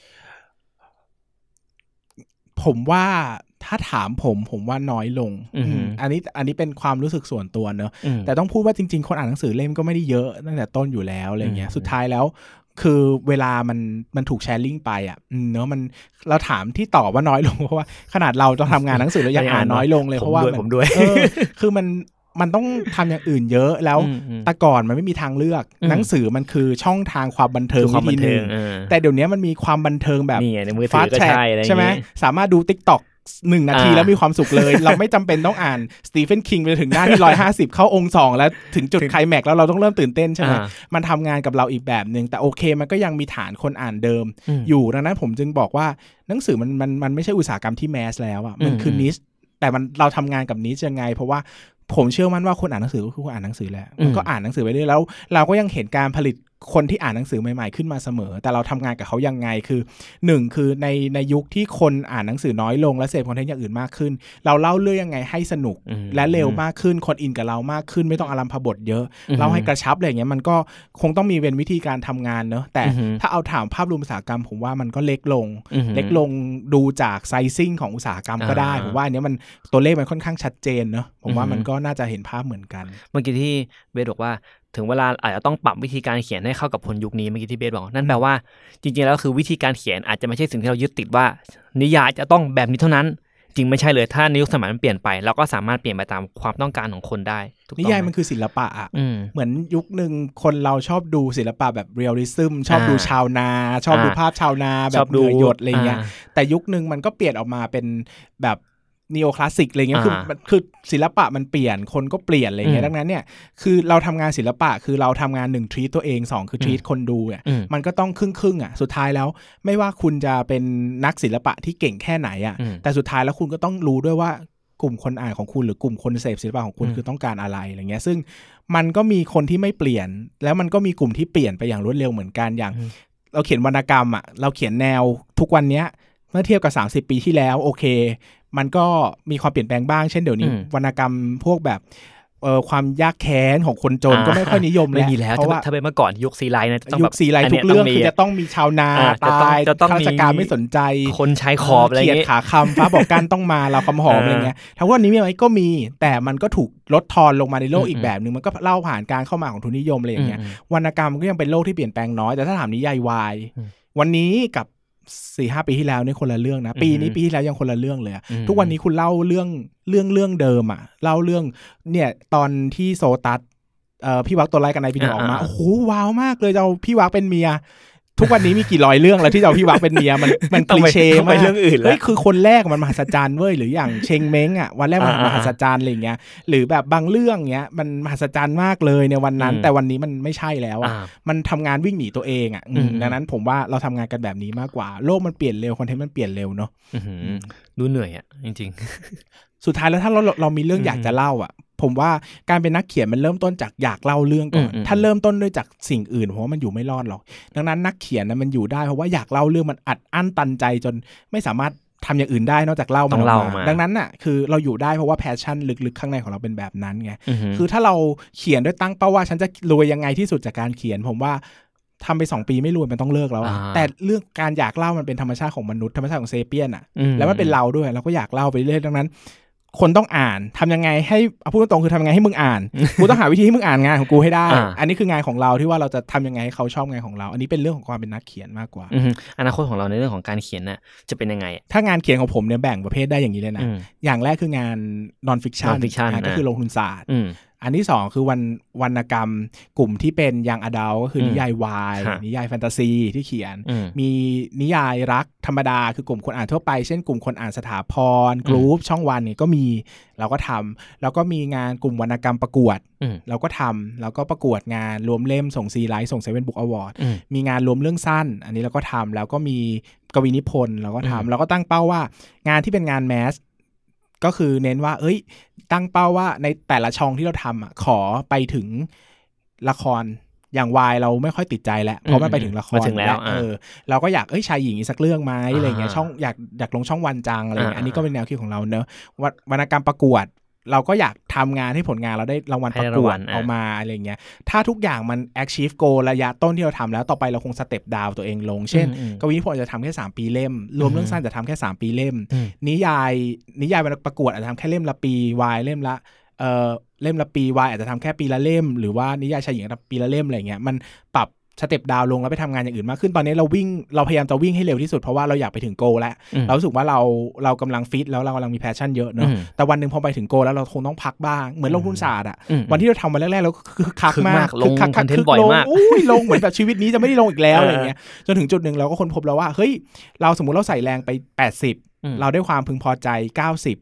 ผมว่าถ้าถามผมว่าน้อยลงอันนี้เป็นความรู้สึกส่วนตัวเนอะแต่ต้องพูดว่าจริงๆคนอ่านหนังสือเล่มก็ไม่ได้เยอะตั้งแต่ต้นอยู่แล้วอะไรเงี้ยสุดท้ายแล้วคือเวลามันถูกแชร์ลิงก์ไปเนอะมันเราถามที่ตอบว่าน้อยลงเพราะว่าขนาดเราต้องทำงานหนังสือเรายังอ่านน้อยลงเลยเพราะว่าผมด้วยคือมันต้องทำอย่างอื่นเยอะแล้วแต่ก่อนมันไม่มีทางเลือกหนังสือมันคือช่องทางความบันเทิงวิธีนึงแต่เดี๋ยวนี้มันมีความบันเทิงแบบฟาสต์แทร็กใช่ไหมสามารถดู TikTok 1 นาทีแล้วมีความสุขเลยเราไม่จำเป็นต้องอ่านสตีเฟนคิงไปถึงหน้าที่150เข้าองค์2แล้วถึงจุดไคลแม็กซ์แล้วเราต้องเริ่มตื่นเต้นใช่ไหมมันทำงานกับเราอีกแบบนึงแต่โอเคมันก็ยังมีฐานคนอ่านเดิมอยู่ดังนั้นผมจึงบอกว่าหนังสือมันไม่ใช่อุตสาหกรรมที่แมสแล้วมันคือนิชแต่มันเราทำงานกับนี้ยังไงเพราะว่าผมเชื่อมั่นว่าคนอ่านหนังสือก็คือคนอ่านหนังสือแหละมันก็อ่านหนังสือไปเรื่อยแล้วเราก็ยังเห็นการผลิตคนที่อ่านหนังสือใหม่ๆขึ้นมาเสมอแต่เราทำงานกับเขายังไงคือ1คือในยุคที่คนอ่านหนังสือน้อยลงและเสพคอนเทนต์อย่างอื่นมากขึ้นเราเล่าเรื่องยังไงให้สนุกและเร็วมากขึ้นคนอินกับเรามากขึ้นไม่ต้องอารัมพบทเยอะเล่าให้กระชับอะไรอย่างเงี้ยมันก็คงต้องมีเป็นวิธีการทำงานเนอะแต่ถ้าเอาถามภาพรวมอุตสาหกรรมผมว่ามันก็เล็กลงดูจากไซซิ่งของอุตสาหกรรมก็ได้ผมว่าอันนี้มันตัวเลขมันค่อนข้างชัดเจนเนอะผมว่ามันก็น่าจะเห็นภาพเหมือนกันเมื่อกี้ที่เบสบอกว่าถึงเวลาอาจจะต้องปรับวิธีการเขียนให้เข้ากับคนยุคนี้เมื่อกี้ที่เบสบอกนั่นแปลว่าจริงๆแล้วคือวิธีการเขียนอาจจะไม่ใช่สิ่งที่เรายึดติดว่านิยายจะต้องแบบนี้เท่านั้นจริงไม่ใช่เลยถ้าในยุคสมัยมันเปลี่ยนไปเราก็สามารถเปลี่ยนไปตามความต้องการของคนได้นิยายมันคือศิลปะอ่ะเหมือนยุคนึงคนเราชอบดูศิลปะแบบเรียลลิซึมชอบดูชาวนาชอบดูภาพชาวนาแบบเหนื่อยหยดอะไรเงี้ยแต่ยุคนึงมันก็เปลี่ยนออกมาเป็นแบบนีโอคลาสสิกอะไรเงี้ยคือศิลปะมันเปลี่ยนคนก็เปลี่ยนอะไรเงี้ยดังนั้นเนี่ยคือเราทำงานศิลปะคือเราทำงาน1ทรีตตัวเอง2คือทรีตคนดูอ่ะมันก็ต้องครึ่งอ่ะสุดท้ายแล้วไม่ว่าคุณจะเป็นนักศิลปะที่เก่งแค่ไหนอ่ะแต่สุดท้ายแล้วคุณก็ต้องรู้ด้วยว่ากลุ่มคนอ่านของคุณหรือกลุ่มคนเสพศิลปะของคุณคือต้องการอะไรอะไรเงี้ยซึ่งมันก็มีคนที่ไม่เปลี่ยนแล้วมันก็มีกลุ่มที่เปลี่ยนไปอย่างรวดเร็วเหมือนกันอย่างเราเขียนวรรณกรรมอ่ะเราเขียนแนวทุกวันเนี้ยเมื่อเทียบกับ30ปีที่แล้วโอเคมันก็มีความเปลี่ยนแปลงบ้างเช่นเดี๋ยวนี้วรรณกรรมพวกแบบความยากแค้นของคนจนก็ไม่ค่อยนิยมแล้วไม่มีแล้วเพราะว่าถ้าเป็นเมื่อก่อนยุคซีไลน์นะยุคซีไลน์ทุกเรื่องคือจะต้องมีชาวนาตายข้าราชการไม่สนใจคนใช้ขอบอะไรเงี้ยเขียดขาคำฟ้าบอกการต้องมาเราคำหอมอะไรเงี้ยทั้งวันนี้มีไหมก็มีแต่มันก็ถูกลดทอนลงมาในโลกอีกแบบนึงมันก็เล่าผ่านการเข้ามาของทุนนิยมอะไรอย่างเงี้ยวรรณกรรมก็ยังเป็นโลกที่เปลี่ยนแปลงน้อยแต่ถ้าถามนิยายวายวันนี้กับ4-5 ปีที่แล้วนี่คนละเรื่องนะปีที่แล้วยังคนละเรื่องเลยทุกวันนี้คุณเล่าเรื่องเดิมอ่ะเล่าเรื่องเนี่ยตอนที่โซตัสพี่วักตัวไล่กันในปีนึงออกมาโอ้โหว้าวมากเลยเอาพี่วักเป็นเมียทุกวันนี้มีกี่ร้อยเรื่องแล้วที่เอาพี่วักเป็นเมียมันคลีเช่มากเรื่องอื่นแล้วคือคนแรกมันมหัศจรรย์เว้ยหรืออย่างเชงเม้งอ่ะวันแรกมันมหัศจรรย์อะไรเงี้ยหรือแบบบางเรื่องเงี้ยมันมหัศจรรย์มากเลยในวันนั้นแต่วันนี้มันไม่ใช่แล้วอ่ะมันทำงานวิ่งหนีตัวเองอ่ะดังนั้นผมว่าเราทำงานกันแบบนี้มากกว่าโลกมันเปลี่ยนเร็วคอนเทนต์มันเปลี่ยนเร็วเนาะดูเหนื่อยอ่ะจริงๆสุดท้ายแล้วถ้าเรามีเรื่องอยากจะเล่าอ่ะผมว่าการเป็นนักเขียนมันเริ่มต้นจากอยากเล่าเรื่องก่อนถ้าเริ่มต้นด้วยจากสิ่งอื่นผมว่ามันอยู่ไม่รอดหรอกดังนั้นนักเขียนนะมันอยู่ได้เพราะว่าอยากเล่าเรื่องมันอัดอั้นตันใจจนไม่สามารถทำอย่างอื่นได้นอกจากเล่ามันออกมาดังนั้นน่ะคือเราอยู่ได้เพราะว่าแพชชั่นลึกๆข้างในของเราเป็นแบบนั้นไงคือถ้าเราเขียนด้วยตั้งเป้าว่าฉันจะรวยยังไงที่สุดจากการเขียนผมว่าทำไป2 ปีไม่รวยมันต้องเลิกแล้วแต่เรื่องการอยากเล่ามันเป็นธรรมชาติของมนุษย์ธรรมชาติของเซเปียนอ่ะแล้วมันเป็นเราด้วยเราก็อยากเล่าไปเรื่อยดังนั้นคนต้องอ่านทำยังไงให้พูดตรงๆคือทำยังไงให้มึงอ่านกูต้องหาวิธีให้มึงอ่านงานของกูให้ได้อันนี้คืองานของเราที่ว่าเราจะทำยังไงให้เขาชอบงานของเราอันนี้เป็นเรื่องของความเป็นนักเขียนมากกว่าอนาคตของเราในเรื่องของการเขียนน่ะจะเป็นยังไงถ้างานเขียนของผมเนี่ยแบ่งประเภทได้อย่างนี้เลยนะอย่างแรกคืองานนอนฟิกชันก็คือลงทุนศาสตร์อันที่2คือวรรณกรรมกลุ่มที่เป็นยังอดัลก็คือนิยายวายนิยายแฟนตาซีที่เขียนมีนิยายรักธรรมดาคือกลุ่มคนอ่านทั่วไปเช่นกลุ่มคนอ่านสถาพรกรุ๊ปช่องวันเนี่ยก็มีเราก็ทำแล้วก็มีงานกลุ่มวรรณกรรมประกวดเราก็ทำแล้วก็ประกวดงานรวมเล่มส่งซีไลท์ส่ง7 Book Award มีงานรวมเรื่องสั้นอันนี้เราก็ทำแล้วก็มีกวีนิพนธ์เราก็ทำเราก็ตั้งเป้าว่างานที่เป็นงานแมสก็คือเน้นว่าตั้งเป้าว่าในแต่ละช่องที่เราทำขอไปถึงละครอย่างวายเราไม่ค่อยติดใจแล้วเพราะมันไปถึงละครแล้วเราก็อยากชายหญิงอีกสักเรื่องไหมอะไรเงี้ยช่องอยากลงช่องวันจังอะไรเงี้ยอันนี้ก็เป็นแนวคิดของเราเนอะวรรณกรรมประกวดเราก็อยากทำงานให้ผลงานเราได้รางวัลประกวดออกมาอะไรเงี้ยถ้าทุกอย่างมัน achieve goal ระยะต้นที่เราทำแล้วต่อไปเราคงสเต็ปดาวตัวเองลงเช่นกวีนิพนธ์จะทำแค่3 ปีเล่มรวมเรื่องสั้นจะทำแค่3 ปีเล่มนิยายประกวดอาจจะทำแค่เล่มละปีวายเล่มละปีวายอาจจะทำแค่ปีละเล่มหรือว่านิยายชายหญิงปีละเล่มอะไรเงี้ยมันปรับสเต็ปดาวลงแล้วไปทำงานอย่างอื่นมากขึ้นตอนนี้เราพยายามจะวิ่งให้เร็วที่สุดเพราะว่าเราอยากไปถึงโกแล้วเรารู้สึกว่าเรากำลังฟิตแล้วเรากำลังมีแพชชั่นเยอะเนอะแต่วันนึงพอไปถึงโกแล้วเราคงต้องพักบ้างเหมือนลงทุนศาสตร์อ่ะวันที่เราทำวันแรกๆเราคือคักมากลงคอนเทนต์บ่อยมากลงเหมือนแบบชีวิตนี้จะไม่ได้ลงอีกแล้วอะไรเงี้ยจนถึงจุดนึงเราก็ค้นพบแล้วว่าเฮ้ยเราสมมุติเราใส่แรงไป80เราได้ความพึงพอใจ90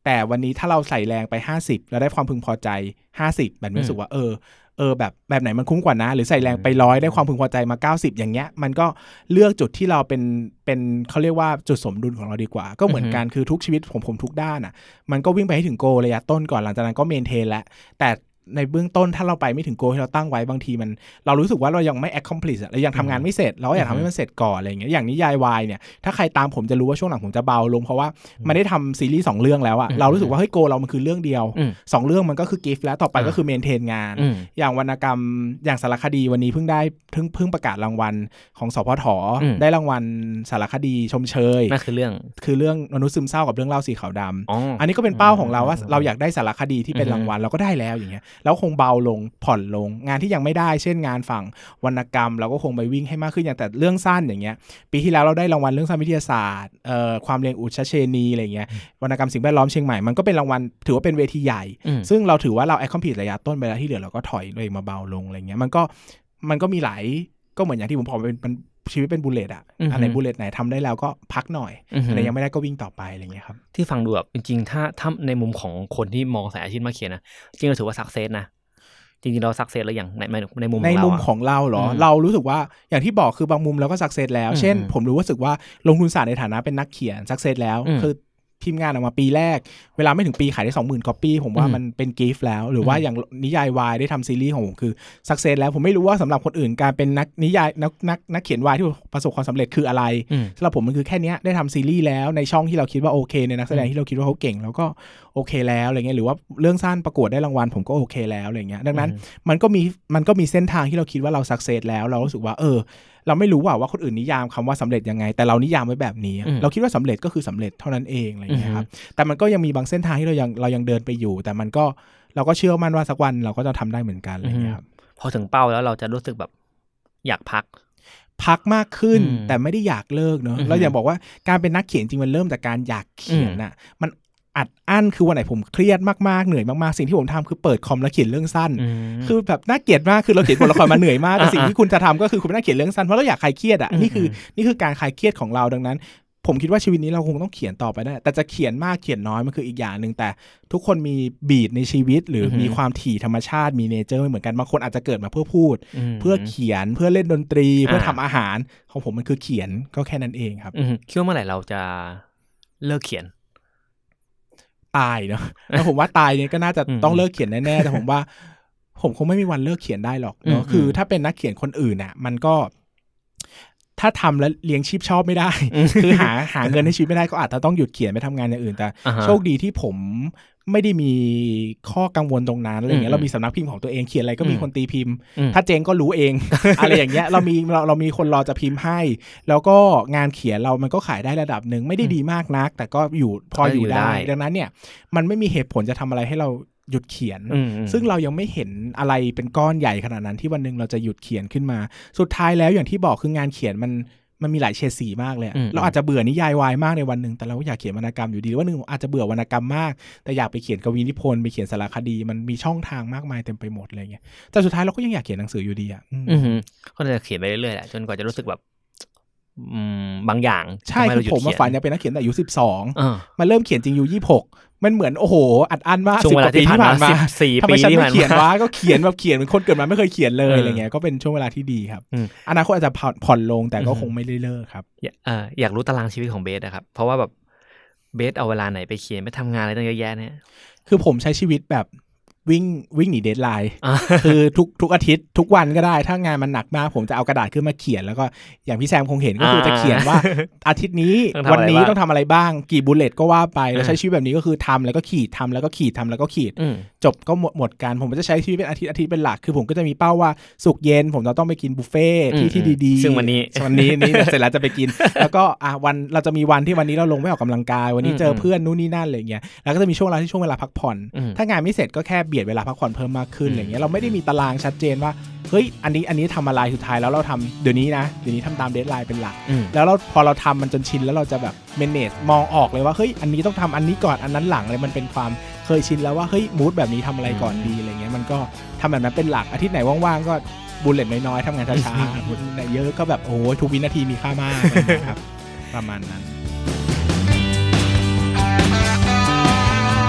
แต่วันนี้ถ้าเราใส่แรงไป50แล้วได้ความพึงพอใจ50แบบรู้สึกว่าแบบไหนมันคุ้มกว่านะหรือใส่แรงไป100ได้ความพึงพอใจมา90อย่างเงี้ยมันก็เลือกจุดที่เราเป็นเขาเรียกว่าจุดสมดุลของเราดีกว่าก็เหมือนกันคือทุกชีวิตผมทุกด้านอ่ะมันก็วิ่งไปให้ถึงโกระยะต้นก่อนหลังจากนั้นก็เมนเทนแล้วแต่ในเบื้องต้นถ้าเราไปไม่ถึงโกที่เราตั้งไว้บางทีมันเรารู้สึกว่าเรายังไม่ accomplish เรายังทำงานไม่เสร็จเราก็อยากทำให้มันเสร็จก่อนอะไรอย่างเงี้ยอย่างนิยายวายเนี่ยถ้าใครตามผมจะรู้ว่าช่วงหลังผมจะเบาลงเพราะว่ามันได้ทำซีรีส์2เรื่องแล้วอะเรารู้สึกว่าเฮ้ยโกเรามันคือเรื่องเดียว2เรื่องมันก็คือกิฟต์แล้วต่อไปก็คือเมนเทนงานอย่างวรรณกรรมอย่างสารคดีวันนี้เพิ่งประกาศรางวัลของสพทได้รางวัลสารคดีชมเชยนั่นคือเรื่องมนุษย์ซึมเศร้ากับเรื่องเล่าสีขาวดำอันนี้ก็เป็นเป้าของเราว่าเราอยากได้สารคดีที่เป็นรางวัลเราก็ได้แล้วอย่างเงี้ยแล้วคงเบาลงผ่อนลงงานที่ยังไม่ได้เช่นงานฝั่งวรรณกรรมเราก็คงไปวิ่งให้มากขึ้นอย่างแต่เรื่องสั้นอย่างเงี้ยปีที่แล้วเราได้รางวัลเรื่องสั้นวิทยาศาสตร์ความเรียงอุชเชนีอะไรเงี้ยวรรณกรรมสิ่งแวดล้อมเชียงใหม่มันก็เป็นรางวัลถือว่าเป็นเวทีใหญ่ซึ่งเราถือว่าเรา accomplish ระยะต้นไปแล้วที่เหลือเราก็ถอยเลยมาเบาลงอะไรเงี้ยมันก็มีหลายก็เหมือนอย่างที่ผมบอกเป็นชีวิตเป็นบุลเลตอะอันไหนบุลเลตไหนทำได้แล้วก็พักหน่อยแต่ยังไม่ได้ก็วิ่งต่อไปอะไรเงี้ยครับที่ฟังดูแบบจริงๆถ้าในมุมของคนที่มองสายอาชีพมาเขียนนะจริงๆเราถือว่าสักเซสนะจริงๆเราสักเซสแล้วอย่างในมุมของเราเหรอเรารู้สึกว่าอย่างที่บอกคือบางมุมเราก็สักเซสแล้วเช่นผมรู้สึกว่าลงทุนศาสตร์ในฐานะเป็นนักเขียนสักเซสแล้วคือพิมพ์งานออกมาปีแรกเวลาไม่ถึงปีขายได้ 20,000 ก๊อปปี้ผมว่ามันเป็นกิฟต์แล้วหรือว่าอย่างนิยายวายได้ทำซีรีส์ของผมคือสักเซสแล้วผมไม่รู้ว่าสำหรับคนอื่นการเป็นนักนิยายนักเขียนวายที่ประสบความสำเร็จคืออะไรสำหรับผมมันคือแค่นี้ได้ทำซีรีส์แล้วในช่องที่เราคิดว่าโอเคในนักแสดงที่เราคิดว่าเขาเก่งแล้วก็โอเคแล้วอะไรเงี้ยหรือว่าเรื่องสั้นประกวดได้รางวัลผมก็โอเคแล้วอะไรเงี้ยดังนั้นมันก็มีเส้นทางที่เราคิดว่าเราสักเซสแล้วเรารู้สึกว่าเราไม่รู้ว่าคนอื่นนิยามคำว่าสำเร็จยังไงแต่เรานิยามไว้แบบนี้เราคิดว่าสำเร็จก็คือสำเร็จเท่านั้นเองอะไรอย่างเงี้ยครับแต่มันก็ยังมีบางเส้นทางที่เรายังเดินไปอยู่แต่มันก็เราก็เชื่อมั่นว่าสักวันเราก็จะทำได้เหมือนกันอะไรอย่างเงี้ยครับพอถึงเป้าแล้วเราจะรู้สึกแบบอยากพักมากขึ้นแต่ไม่ได้อยากเลิกเนอะเราอยากบอกว่าการเป็นนักเขียนจริงมันเริ่มจากการอยากเขียนน่ะมันอัดอั้นคือวันไหนผมเครียดมากๆเหนื่อยมากๆสิ่งที่ผมทำคือเปิดคอมแล้วเขียนเรื่องสั้นคือแบบน่าเกลียดมากคือเราเขียนบทละครมาเหนื่อยมากแต่สิ่งที่คุณจะทำก็คือคุณน่าเขียนเรื่องสั้นเพราะเราอยากคลายเครียดอ่ะนี่คือการคลายเครียดของเราดังนั้นผมคิดว่าชีวิตนี้เราคงต้องเขียนต่อไปได้แต่จะเขียนมากเขียนน้อยมันคืออีกอย่างนึงแต่ทุกคนมีบีทในชีวิตหรือมีความถี่ธรรมชาติมีเนเจอร์ไม่เหมือนกันบางคนอาจจะเกิดมาเพื่อพูดเพื่อเขียนเพื่อเล่นดนตรีเพื่อทำอาหารของผมมันคือเขียนก็แค่นั้นเองครับคิดว่าเมื่อไหร่เราจะเลิกเขียนตายเนาะแล้วผมว่าตายเนี่ยก็น่าจะต้องเลิกเขียนแน่ๆแต่ผมว่าผมคงไม่มีวันเลิกเขียนได้หรอกเนาะคือถ้าเป็นนักเขียนคนอื่นน่ะมันก็ถ้าทำแล้วเลี้ยงชีพชอบไม่ได้คือหาเงินให้ชีวิตไม่ได้ก็อาจจะต้องหยุดเขียนไปทำงานอย่างอื่นแต่โชคดีที่ผมไม่ได้มีข้อกังวลตรงนั้นอะไรเงี้ยเรามีสำนักพิมพ์ของตัวเองเขียนอะไรก็มีคนตีพิมพ์ถ้าเจ๊งก็รู้เองอะไรอย่างเงี้ยเรามีคนรอจะพิมพ์ให้แล้วก็งานเขียนเรามันก็ขายได้ระดับนึงไม่ได้ดีมากนักแต่ก็พออยู่ได้ดังนั้นเนี่ยมันไม่มีเหตุผลจะทำอะไรให้เราหยุดเขียนซึ่งเรายังไม่เห็นอะไรเป็นก้อนใหญ่ขนาดนั้นที่วันนึงเราจะหยุดเขียนขึ้นมาสุดท้ายแล้วอย่างที่บอกคืองานเขียนมันมีหลายเฉดสีมากเลยเราอาจจะเบื่อนิยายวายมากในวันนึงแต่เราก็อยากเขียนวรรณกรรมอยู่ดีวันนึงอาจจะเบื่อวรรณกรรมมากแต่อยากไปเขียนกวีนิพนธ์ไปเขียนสารคดีมันมีช่องทางมากมายเต็มไปหมดอะไรเงี้ยแต่สุดท้ายเราก็ยังอยากเขียนหนังสืออยู่ดีก็จะเขียนไปเรื่อยๆแหละจนกว่าจะรู้สึกแบบบางอย่างใช่คือผมมาฝันอยากเป็นนักเขียนแต่อายุ12มาเริ่มเขียนจริงอยู่26มันเหมือนโอ้โหอัดอั้นมาก 10 กว่าปีที่ผ่านมา 14 ปีที่ผ่านมาเขียนว่าก็เขียนแบบเขียนเป็นคนเกิดมาไม่เคยเขียนเลยอะไรเงี้ยก็เป็นช่วงเวลาที่ดีครับอนาคตอาจจะผ่อนลงแต่ก็คงไม่ได้เลิกครับอยากรู้ตารางชีวิตของเบสนะครับเพราะว่าแบบเบสเอาเวลาไหนไปเขียนไปทำงานอะไรตั้งเยอะแยะเนี่ยคือผมใช้ชีวิตแบบวิ่งหนีเดดไลน์คือทุกอาทิตย์ทุกวันก็ได้ถ้างานมันหนักมากผมจะเอากระดาษขึ้นมาเขียนแล้วก็อย่างพี่แซมคงเห็นก็คือจะเขียนว่าอาทิตย์นี้วันนี้ต้องทำอะไรบ้างกี่บุลเลตก็ว่าไปแล้วใช้ชีวิตแบบนี้ก็คือทำแล้วก็ขีดทำแล้วก็ขีดทำแล้วก็ขีดจบก็หมดกันผมจะใช้ชีวิตเป็นอาทิตย์เป็นหลักคือผมก็จะมีเป้าว่าศุกร์เย็นผมจะต้องไปกินบุฟเฟ่ที่ดีๆซึ่งวันนี้เสร็จแล้วจะไปกินแล้วก็วันเราจะมีวันที่วันนี้เราลงไปออกกำลังกายวันนี้เจอเพื่อนนู่นนี่นั่นอะไรเงี้ยแล้วก็จะมีช่วงเวลาพักผ่อนถ้างานไม่เสร็จก็แค่เบียดเวลาพักผ่อนเพิ่มมากขึ้นอะไรเงี้ยเราไม่ได้มีตารางชัดเจนว่าเฮ้ยอันนี้ทำอะไรสุดท้ายแล้วเราทำเดี๋ยวนี้ทำตามเดดไลน์เป็นหลักแล้วพอเราทำมันจนชินแล้วเราจะแบบเมเนจมองออกเลยว่าเฮ้ยอันนี้ต้องทำอันนี้ก่อนอันนั้นหลังเลยมันเป็นความเคยชินแล้วว่าเฮ้ยมูดแบบนี้ทำอะไรก่อนดีอะไรเงี้ยมันก็ทำแบบนั้นเป็นหลักอาทิตย์ไหนว่างๆก็บุลเลตน้อยๆทำงานช้าๆบุลเลตเยอะก็แบบโอ้ทุกวินาทีมีค่ามากนะครับประมาณนั้น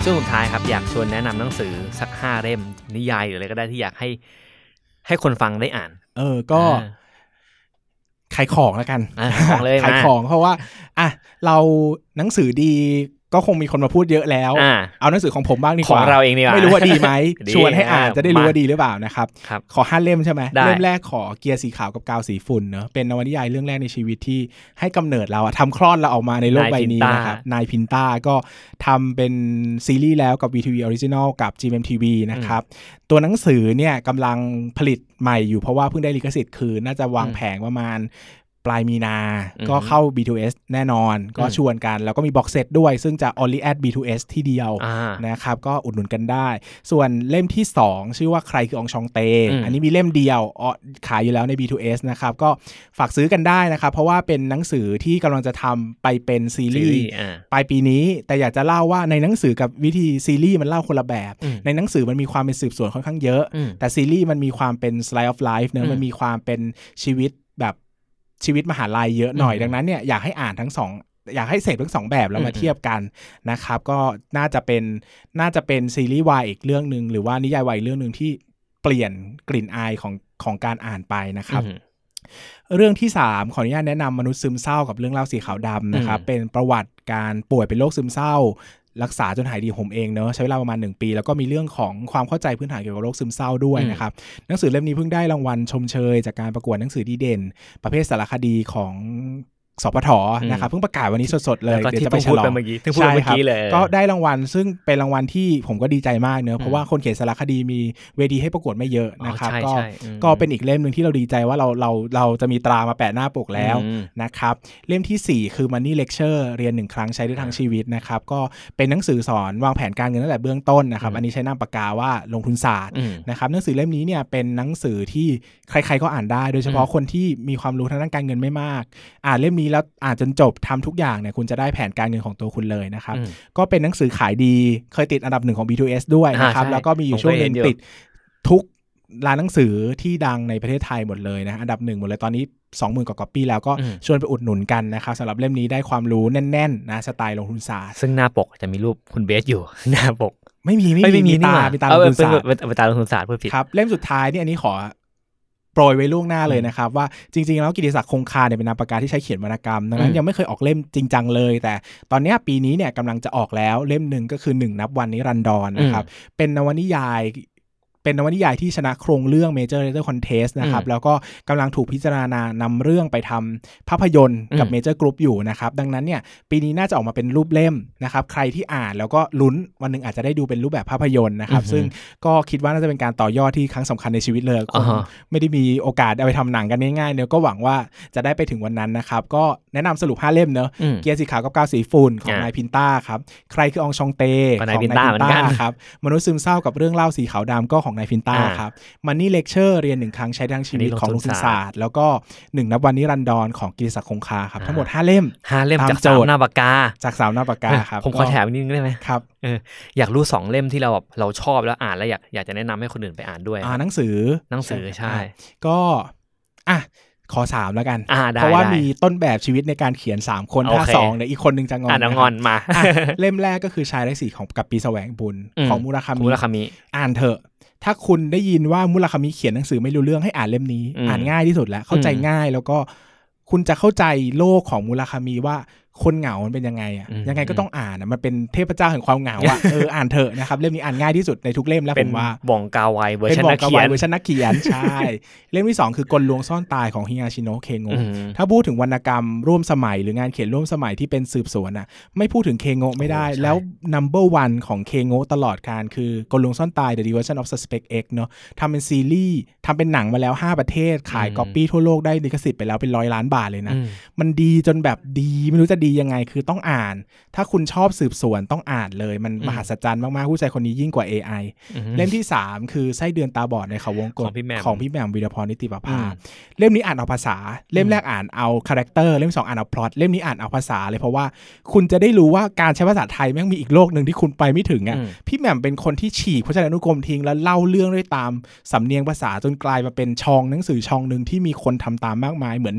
ช่วงสุดท้ายครับอยากชวนแนะนำหนังสือสัก5เล่มนิยายหรืออะไรก็ได้ที่อยากให้คนฟังได้อ่านก็ขายของแล้วกันของเลยขายของเพราะว่าเราหนังสือดีก็คงมีคนมาพูดเยอะแล้วเอาหนังสือของผมบ้างดีกว่าของเราเองดีกว่าไม่รู้ว่าดีไหม ชวนให้อ่านจะได้รู้ว่าดีหรือเปล่านะครับขอ5เล่มใช่ไหมเล่มแรกขอเกียร์สีขาวกับกาวสีฝุ่นเนอะเป็นนวนิยายเรื่องแรกในชีวิตที่ให้กำเนิดเราทำคลอดเราออกมาในโลกใบนี้นะครับนายพินต้าก็ทำเป็นซีรีส์แล้วกับ VTV Original กับ GMMTV นะครับตัวหนังสือเนี่ยกำลังผลิตใหม่อยู่เพราะว่าเพิ่งได้ลิขสิทธิ์คือน่าจะวางแผงประมาณปลายมีนาก็เข้า B2S แน่นอนก็ชวนกันแล้วก็มีบ็อกเซตด้วยซึ่งจะ only at B2S ที่เดียวนะครับก็อุดหนุนกันได้ส่วนเล่มที่2ชื่อว่าใครคือองชองเตอันนี้มีเล่มเดียวขายอยู่แล้วใน B2S นะครับก็ฝากซื้อกันได้นะครับเพราะว่าเป็นหนังสือที่กำลังจะทำไปเป็นซีรีส์ปลายปีนี้แต่อยากจะเล่าว่าในหนังสือกับวิธีซีรีส์มันเล่าคนละแบบในหนังสือมันมีความเป็นสืบสวนค่อนข้างเยอะแต่ซีรีส์มันมีความเป็น slice of life เนอะมันมีความเป็นชีวิตแบบชีวิตมหาลัยเยอะหน่อยดังนั้นเนี่ยอยากให้อ่านทั้ง2อยากให้เสพทั้ง2แบบแล้วมาเทียบกันนะครับก็น่าจะเป็นซีรีส์วายอีกเรื่องนึงหรือว่านิยายวายเรื่องนึงที่เปลี่ยนกลิ่นอายของการอ่านไปนะครับเรื่องที่3ขออนุญาตแนะนำมนุษย์ซึมเศร้ากับเรื่องเล่าสีขาวดำนะครับเป็นประวัติการป่วยเป็นโรคซึมเศร้ารักษาจนหายดีผมเองเนอะใช้เวลาประมาณ1ปีแล้วก็มีเรื่องของความเข้าใจพื้นฐานเกี่ยวกับโรคซึมเศร้าด้วยนะครับหนังสือเล่มนี้เพิ่งได้รางวัลชมเชยจากการประกวดหนังสือดีเด่นประเภทสารคดีของสปท.นะครับเพิ่งประกาศวันนี้สดๆเลยเดี๋ยวจะไปฉลองใช่ครับก็ได้รางวัลซึ่งเป็นรางวัลที่ผมก็ดีใจมากเนอะเพราะว่าคนเขียนสารคดีมีเวทีให้ประกวดไม่เยอะนะครับก็เป็นอีกเล่มนึงที่เราดีใจว่าเราจะมีตรามาแปะหน้าปกแล้วนะครับเล่มที่4คือ Money Lecture เรียน1ครั้งใช้ได้ทั้งชีวิตนะครับก็เป็นหนังสือสอนวางแผนการเงินตั้งแต่เบื้องต้นนะครับอันนี้ใช้นามปากกาว่าลงทุนศาสตร์นะครับหนังสือเล่มนี้เนี่ยเป็นหนังสือที่ใครๆก็อ่านได้โดยเฉพาะคนที่มีความรู้ทางด้านการเงินไม่มากอ่านเล่มนี้แล้วอ่านจนจบทำทุกอย่างเนี่ยคุณจะได้แผนการเงินของตัวคุณเลยนะครับก็เป็นหนังสือขายดีเคยติดอันดับ1ของ B2S ด้วยนะครับแล้วก็มีอยู่ช่วงนึงติดทุกร้านหนังสือที่ดังในประเทศไทยหมดเลยนะอันดับ1หมดเลยตอนนี้ 20,000 กว่าก๊อปปี้แล้วก็ชวนไปอุดหนุนกันนะครับสำหรับเล่มนี้ได้ความรู้แน่นๆนะสไตล์ลงทุนศาสตร์ซึ่งหน้าปกจะมีรูปคุณเบสอยู่หน้าปกไม่มีตาลงทุนศาสตร์เป็นตาลงทุนศาสตร์เพื่อผิดครับเล่มสุดท้ายนี่อันนี้ขอโปรยไว้ล่วงหน้าเลยนะครับว่าจริงๆแล้วกิตติศักดิ์คงคาเนี่ยเป็นนามปากกาที่ใช้เขียนวรรณกรรมดังนั้นยังไม่เคยออกเล่มจริงจังเลยแต่ตอนนี้ปีนี้เนี่ยกำลังจะออกแล้วเล่มนึงก็คือ1นับวันนิรันดรนะครับเป็นนวนิยายที่ชนะโครงเรื่อง Major Letter Contest นะครับแล้วก็กำลังถูกพิจารณานำเรื่องไปทำภาพยนตร์กับ Major Group อยู่นะครับดังนั้นเนี่ยปีนี้น่าจะออกมาเป็นรูปเล่มนะครับใครที่อ่านแล้วก็ลุ้นวันนึงอาจจะได้ดูเป็นรูปแบบภาพยนตร์นะครับซึ่งก็คิดว่าน่าจะเป็นการต่อยอดที่ครั้งสำคัญในชีวิตเลยไม่ได้มีโอกาสเอาไปทำหนังกันง่ายๆเนอะก็หวังว่าจะได้ไปถึงวันนั้นนะครับก็แนะนำสรุป5เล่มเนอะเกียร์สีขาวกับกาวสีฝุ่นของนายพินต้าครับใครคือองชองเตของนายพินต้าครับมนุษย์ซึมเศร้ากับเรื่องเล่าสีขาวดำก็ของนายพินต้าครับ Money Lecture เรียน1ครั้งใช้ทั้งชีวิตของลงทุนศาสตร์แล้วก็1นับวันนิรันดรของกิตติศักดิ์คงคาครับทั้งหมด5เล่มจาก3หน้าปากกาครับผมขอแถมนิดนึงได้ไหมครับอยากรู้2เล่มที่เราชอบแล้วอ่านแล้วอยากจะแนะนำให้คนอื่นไปอ่านด้วยหนังสือใช่ก็ขอ3แล้วกันเพราะว่ามีต้นแบบชีวิตในการเขียน3คนถ้า2เนี่ยอีกคนนึงจะงอนมาเล่มแรกก็คือชายไร้สีของกับปีแสวงบุญของมุราคามิอ่านเถอะถ้าคุณได้ยินว่ามุราคามิเขียนหนังสือไม่รู้เรื่องให้อ่านเล่มนี้อ่านง่ายที่สุดแล้วเข้าใจง่ายแล้วก็คุณจะเข้าใจโลกของมุราคามิว่าคนเหงามันเป็นยังไงยังไงก็ต้องอ่านมันเป็นเทพเจ้าแห่งความเหงาอ่านเถอะนะครับเล่มนี้อ่านง่ายที่สุดในทุกเล่มแล้วผมว่าบ่องกาไวเวอร์ชันนักเขียนใช่เล่มที่2คือกลลวงซ่อนตายของฮิงาชิโนะเคโงะถ้าพูดถึงวรรณกรรมร่วมสมัยหรืองานเขียนร่วมสมัยที่เป็นสืบสวนไม่พูดถึงเคโงะไม่ได้แล้ว number 1 ของเคโงะตลอดการคือกลลวงซ่อนตาย The Diversion of Suspect X เนาะทำเป็นซีรีส์ทำเป็นหนังมาแล้ว5ประเทศขายก๊อปปี้ทั่วโลกได้ลิขสิทธิ์ไปแล้วเป็น100 ล้านบาทเลยนะมันดีจนแบบดีไม่รู้จะดียังไงคือต้องอ่านถ้าคุณชอบสืบสวนต้องอ่านเลยมันมหัศจรรย์มากๆผู้ชายคนนี้ยิ่งกว่า AI เล่มที่3คือไส้เดือนตาบอดในเขาวงกตของพี่แหม่มวีรพรนิติประภาเล่มนี้อ่านเอาภาษาเล่มแรกอ่านเอาคาแรคเตอร์เล่ม2อ่านเอาพล็อตเล่มนี้อ่านเอาภาษาเลยเพราะว่าคุณจะได้รู้ว่าการใช้ภาษาไทยแม่งมีอีกโลกนึงที่คุณไปไม่ถึงพี่แหม่มเป็นคนที่ฉีกพจนานุกรมทิ้งแล้วเล่าเรื่องด้วยตามสำเนียงภาษาจนกลายมาเป็นช่องหนังสือช่องนึงที่มีคนทำตามมากมายเหมือน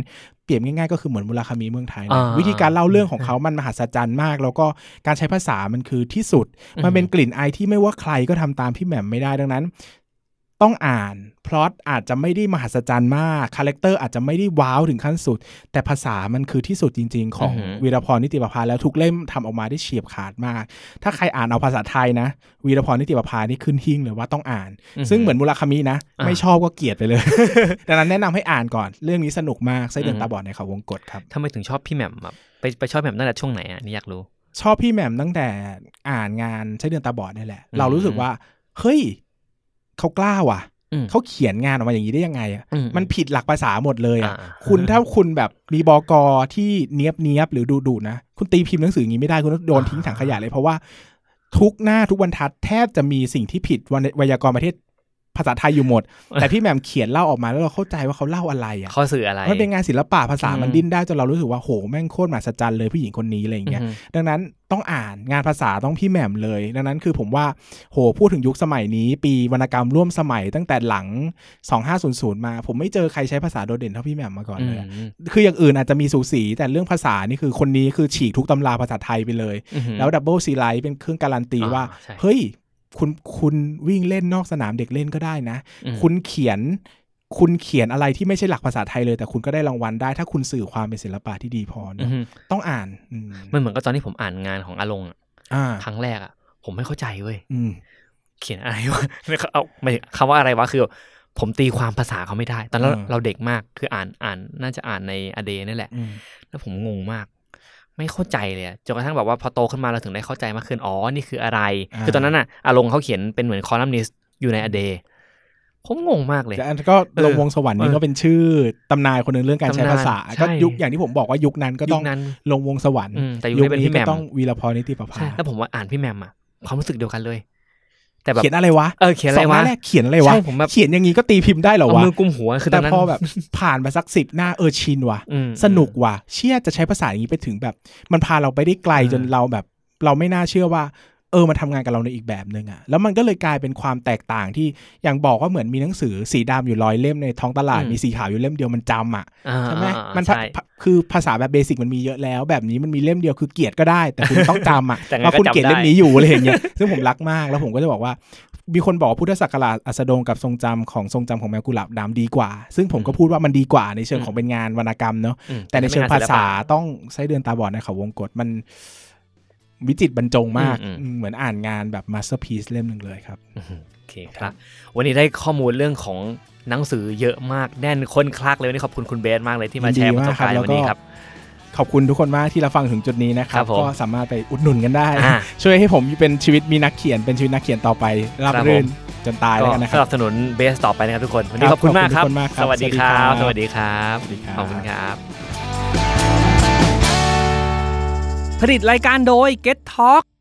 เปรียบง่ายๆก็คือเหมือนมุราคามิเมืองไทยนะวิธีการเล่าเรื่องของเขามันมหัศจรรย์มากแล้วก็การใช้ภาษามันคือที่สุดมันเป็นกลิ่นอายที่ไม่ว่าใครก็ทำตามพี่แหม่มไม่ได้ดังนั้นต้องอ่านพล็อตอาจจะไม่ได้มหัศจรรย์มากคาแรคเตอร์อาจจะไม่ได้ว้าวถึงขั้นสุดแต่ภาษามันคือที่สุดจริงๆของวีรพรนิติประภาแล้วทุกเล่มทำออกมาได้เฉียบขาดมากถ้าใครอ่านเอาภาษาไทยนะวีรพรนิติประภานี่ขึ้นหิ้งเลยว่าต้องอ่านซึ่งเหมือนมุราคามินะไม่ชอบก็เกลียดไปเลย ดังนั้นแนะนำให้อ่านก่อนเรื่องนี้สนุกมากไส้เดือนตาบอดในเขาวงกตครับทำไมถึงชอบพี่แหม่มแบบไปชอบพี่แหม่มตั้งแต่ช่วงไหนอ่ะนี่อยากรู้ชอบพี่แหม่มตั้งแต่อ่านงานไส้เดือนตาบอดนี่แหละเรารู้สึกว่าเฮ้ยเขากล้าว่ะเขาเขียนงานออกมาอย่างนี้ได้ยังไงอ่ะมันผิดหลักภาษาหมดเลยอ่ะคุณถ้าคุณแบบมีบก.ที่เนียบหรือดุนะคุณตีพิมพ์หนังสืออย่างนี้ไม่ได้คุณต้องโดนทิ้งถังขยะเลยเพราะว่าทุกหน้าทุกบรรทัดแทบจะมีสิ่งที่ผิดไวยากรณ์ประเทศภาษาไทยอยู่หมดแต่พี่แหม่มเขียนเล่าออกมาแล้วเราเข้าใจว่าเขาเล่าอะไรอ่ะเขาสื่ออะไรมันเป็นงานศิลปะภาษามันดิ้นได้จนเรารู้สึกว่าโหแม่งโคตรมหัศจรรย์เลยผู้หญิงคนนี้อะไรอย่างเงี้ยดังนั้นต้องอ่านงานภาษาต้องพี่แหม่มเลยดังนั้นคือผมว่าโหพูดถึงยุคสมัยนี้ปีวรรณกรรมร่วมสมัยตั้งแต่หลัง2500มาผมไม่เจอใครใช้ภาษาโดดเด่นเท่าพี่แหม่มมาก่อนเลยคืออย่างอื่นอาจจะมีสูสีแต่เรื่องภาษานี่คือคนนี้คือฉีกทุกตำราภาษาไทยไปเลยแล้วดับเบิลซีไลท์เป็นเครื่องการันตีว่าเฮ้ยคุณวิ่งเล่นนอกสนามเด็กเล่นก็ได้นะคุณเขียนอะไรที่ไม่ใช่หลักภาษาไทยเลยแต่คุณก็ได้รางวัลได้ถ้าคุณสื่อความเป็นศิลปะที่ดีพอนะต้องอ่านมันเหมือนกับตอนที่ผมอ่านงานของอาลงครั้งแรกอ่ะผมไม่เข้าใจเว้ยเขียนอะไรวะเอาไม่คำว่าอะไรวะคือผมตีความภาษาเขาไม่ได้ตอนนั้นเราเด็กมากคืออ่านน่าจะอ่านในอเดนี่แหละแล้วผมงงมากไม่เข้าใจเลยจนกระทั่งแบบว่าพอโตขึ้นมาเราถึงได้เข้าใจมากขึ้นอ๋อนี่คืออะไรคือตอนนั้นน่ะอาลงเขาเขียนเป็นเหมือนคอลัมนิสต์อยู่ในอเดผมงงมากเลยก็ลงวงสวรรค์นี่ก็เป็นชื่อตำนายคนนึงเรื่องการใช้ภาษาก็ยุคอย่างที่ผมบอกว่ายุคนั้นก็ต้องลงวงสวรรค์แต่ยุคนี้ก็ต้องวีรพรนิติประภาแล้วผมว่าอ่านพี่แหม่มความรู้สึกเดียวกันเลยแต่แบบเขียนอะไรวะเขียนอะไรวะเขียนอะไรวะเขียนอย่างงี้ก็ตีพิมพ์ได้เหรอวะมือกุมหัวคือแต่พอแบบผ่านมาสัก10หน้าชินว่ะสนุกว่ะเชื่อจะใช้ภาษาอย่างงี้ไปถึงแบบมันพาเราไปได้ไกลจนเราแบบเราไม่น่าเชื่อว่ามันทำงานกับเราในอีกแบบนึงอ่ะแล้วมันก็เลยกลายเป็นความแตกต่างที่อย่างบอกว่าเหมือนมีหนังสือสีดำอยู่100เล่มในท้องตลาดมีสีขาวอยู่เล่มเดียวมันจำอ่ะใช่ไหมมันคือภาษาแบบเบสิกมันมีเยอะแล้วแบบนี้มันมีเล่มเดียวคือเกลียดก็ได้แต่คุณต้องจำอ่ะว่าคุณเกลียดเล่มนี้อยู่อะไรอย่างเงี้ยซึ่งผมรักมากแล้วผมก็จะบอกว่ามีคนบอกพุทธศักราชอัสดงกับทรงจำของแมวกุหลาบดำดีกว่าซึ่งผมก็พูดว่ามันดีกว่าในเชิงของเป็นงานวรรณกรรมเนาะแต่ในเชิงภาษาต้องไส้เดือนตาบอดในเขาวงกตมันวิจิตรบรรจงมากเหมือนอ่านงานแบบมาสเตอร์พีซเล่มหนึ่งเลยครับโอเคครับวันนี้ได้ข้อมูลเรื่องของหนังสือเยอะมากแน่นข้นคลักเลยวันนี้ขอบคุณคุณเบสมากเลยที่มาแชร์ประสบการณ์วันนี้ครับขอบคุณทุกคนมากที่รับฟังถึงจุดนี้นะครับก็สามารถไปอุดหนุนกันได้ช่วยให้ผมเป็นชีวิตมีนักเขียนเป็นชีวิตนักเขียนต่อไปราบรื่นจนตายแล้วกันนะครับสนับสนุนเบสต่อไปนะครับทุกคนวันนี้ขอบคุณมากครับสวัสดีครับสวัสดีครับขอบคุณครับผลิตรายการโดย Get Talk